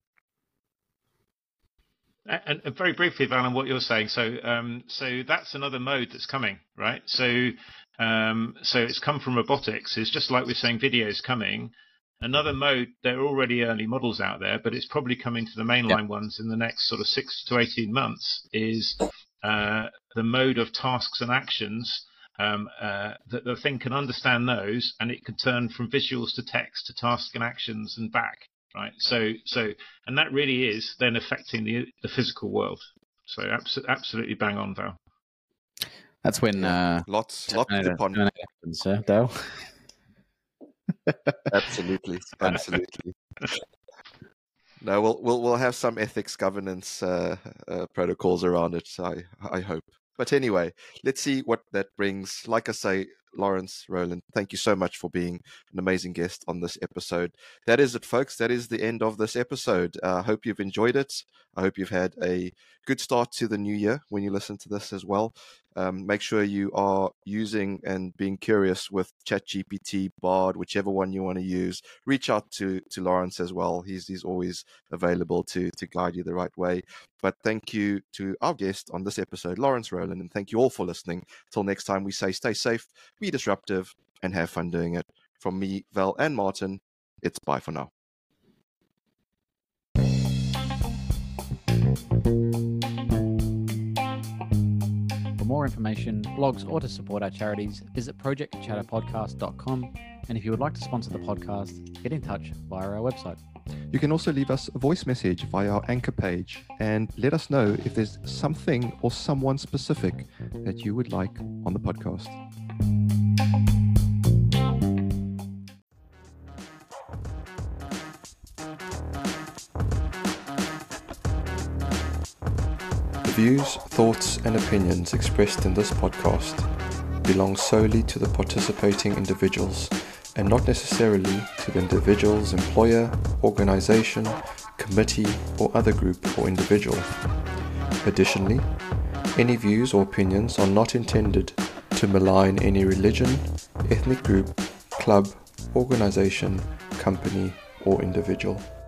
And, and very briefly, Val, what you're saying. So, um, so that's another mode that's coming, right? So, um, so it's come from robotics. It's just like we're saying, video is coming. Another mode, there are already early models out there, but it's probably coming to the mainline yep. ones in the next sort of six to eighteen months, is uh, the mode of tasks and actions um, uh, that the thing can understand those, and it can turn from visuals to text to tasks and actions and back, right? So, so, and that really is then affecting the the physical world. So abs- absolutely bang on, Val. That's when uh, lots, lots to ponder. Happens, uh, Dale. Absolutely, absolutely. No, we'll we'll we'll have some ethics governance uh, uh, protocols around it. I I hope. But anyway, let's see what that brings. Like I say, Lawrence, Roland, thank you so much for being an amazing guest on this episode. That is it, folks. That is the end of this episode. I uh, hope you've enjoyed it. I hope you've had a good start to the new year when you listen to this as well. Um, make sure you are using and being curious with ChatGPT, Bard, whichever one you want to use. Reach out to to Lawrence as well. He's he's always available to to guide you the right way. But thank you to our guest on this episode, Lawrence Roland, and thank you all for listening. Till next time, we say stay safe, be disruptive, and have fun doing it. From me, Val, and Martin, it's bye for now. For more information, blogs, or to support our charities, visit project chatter podcast dot com. And if you would like to sponsor the podcast, get in touch via our website. You can also leave us a voice message via our Anchor page and let us know if there's something or someone specific that you would like on the podcast. The views, thoughts, and opinions expressed in this podcast belong solely to the participating individuals and not necessarily to the individual's employer, organization, committee, or other group or individual. Additionally, any views or opinions are not intended to malign any religion, ethnic group, club, organization, company, or individual.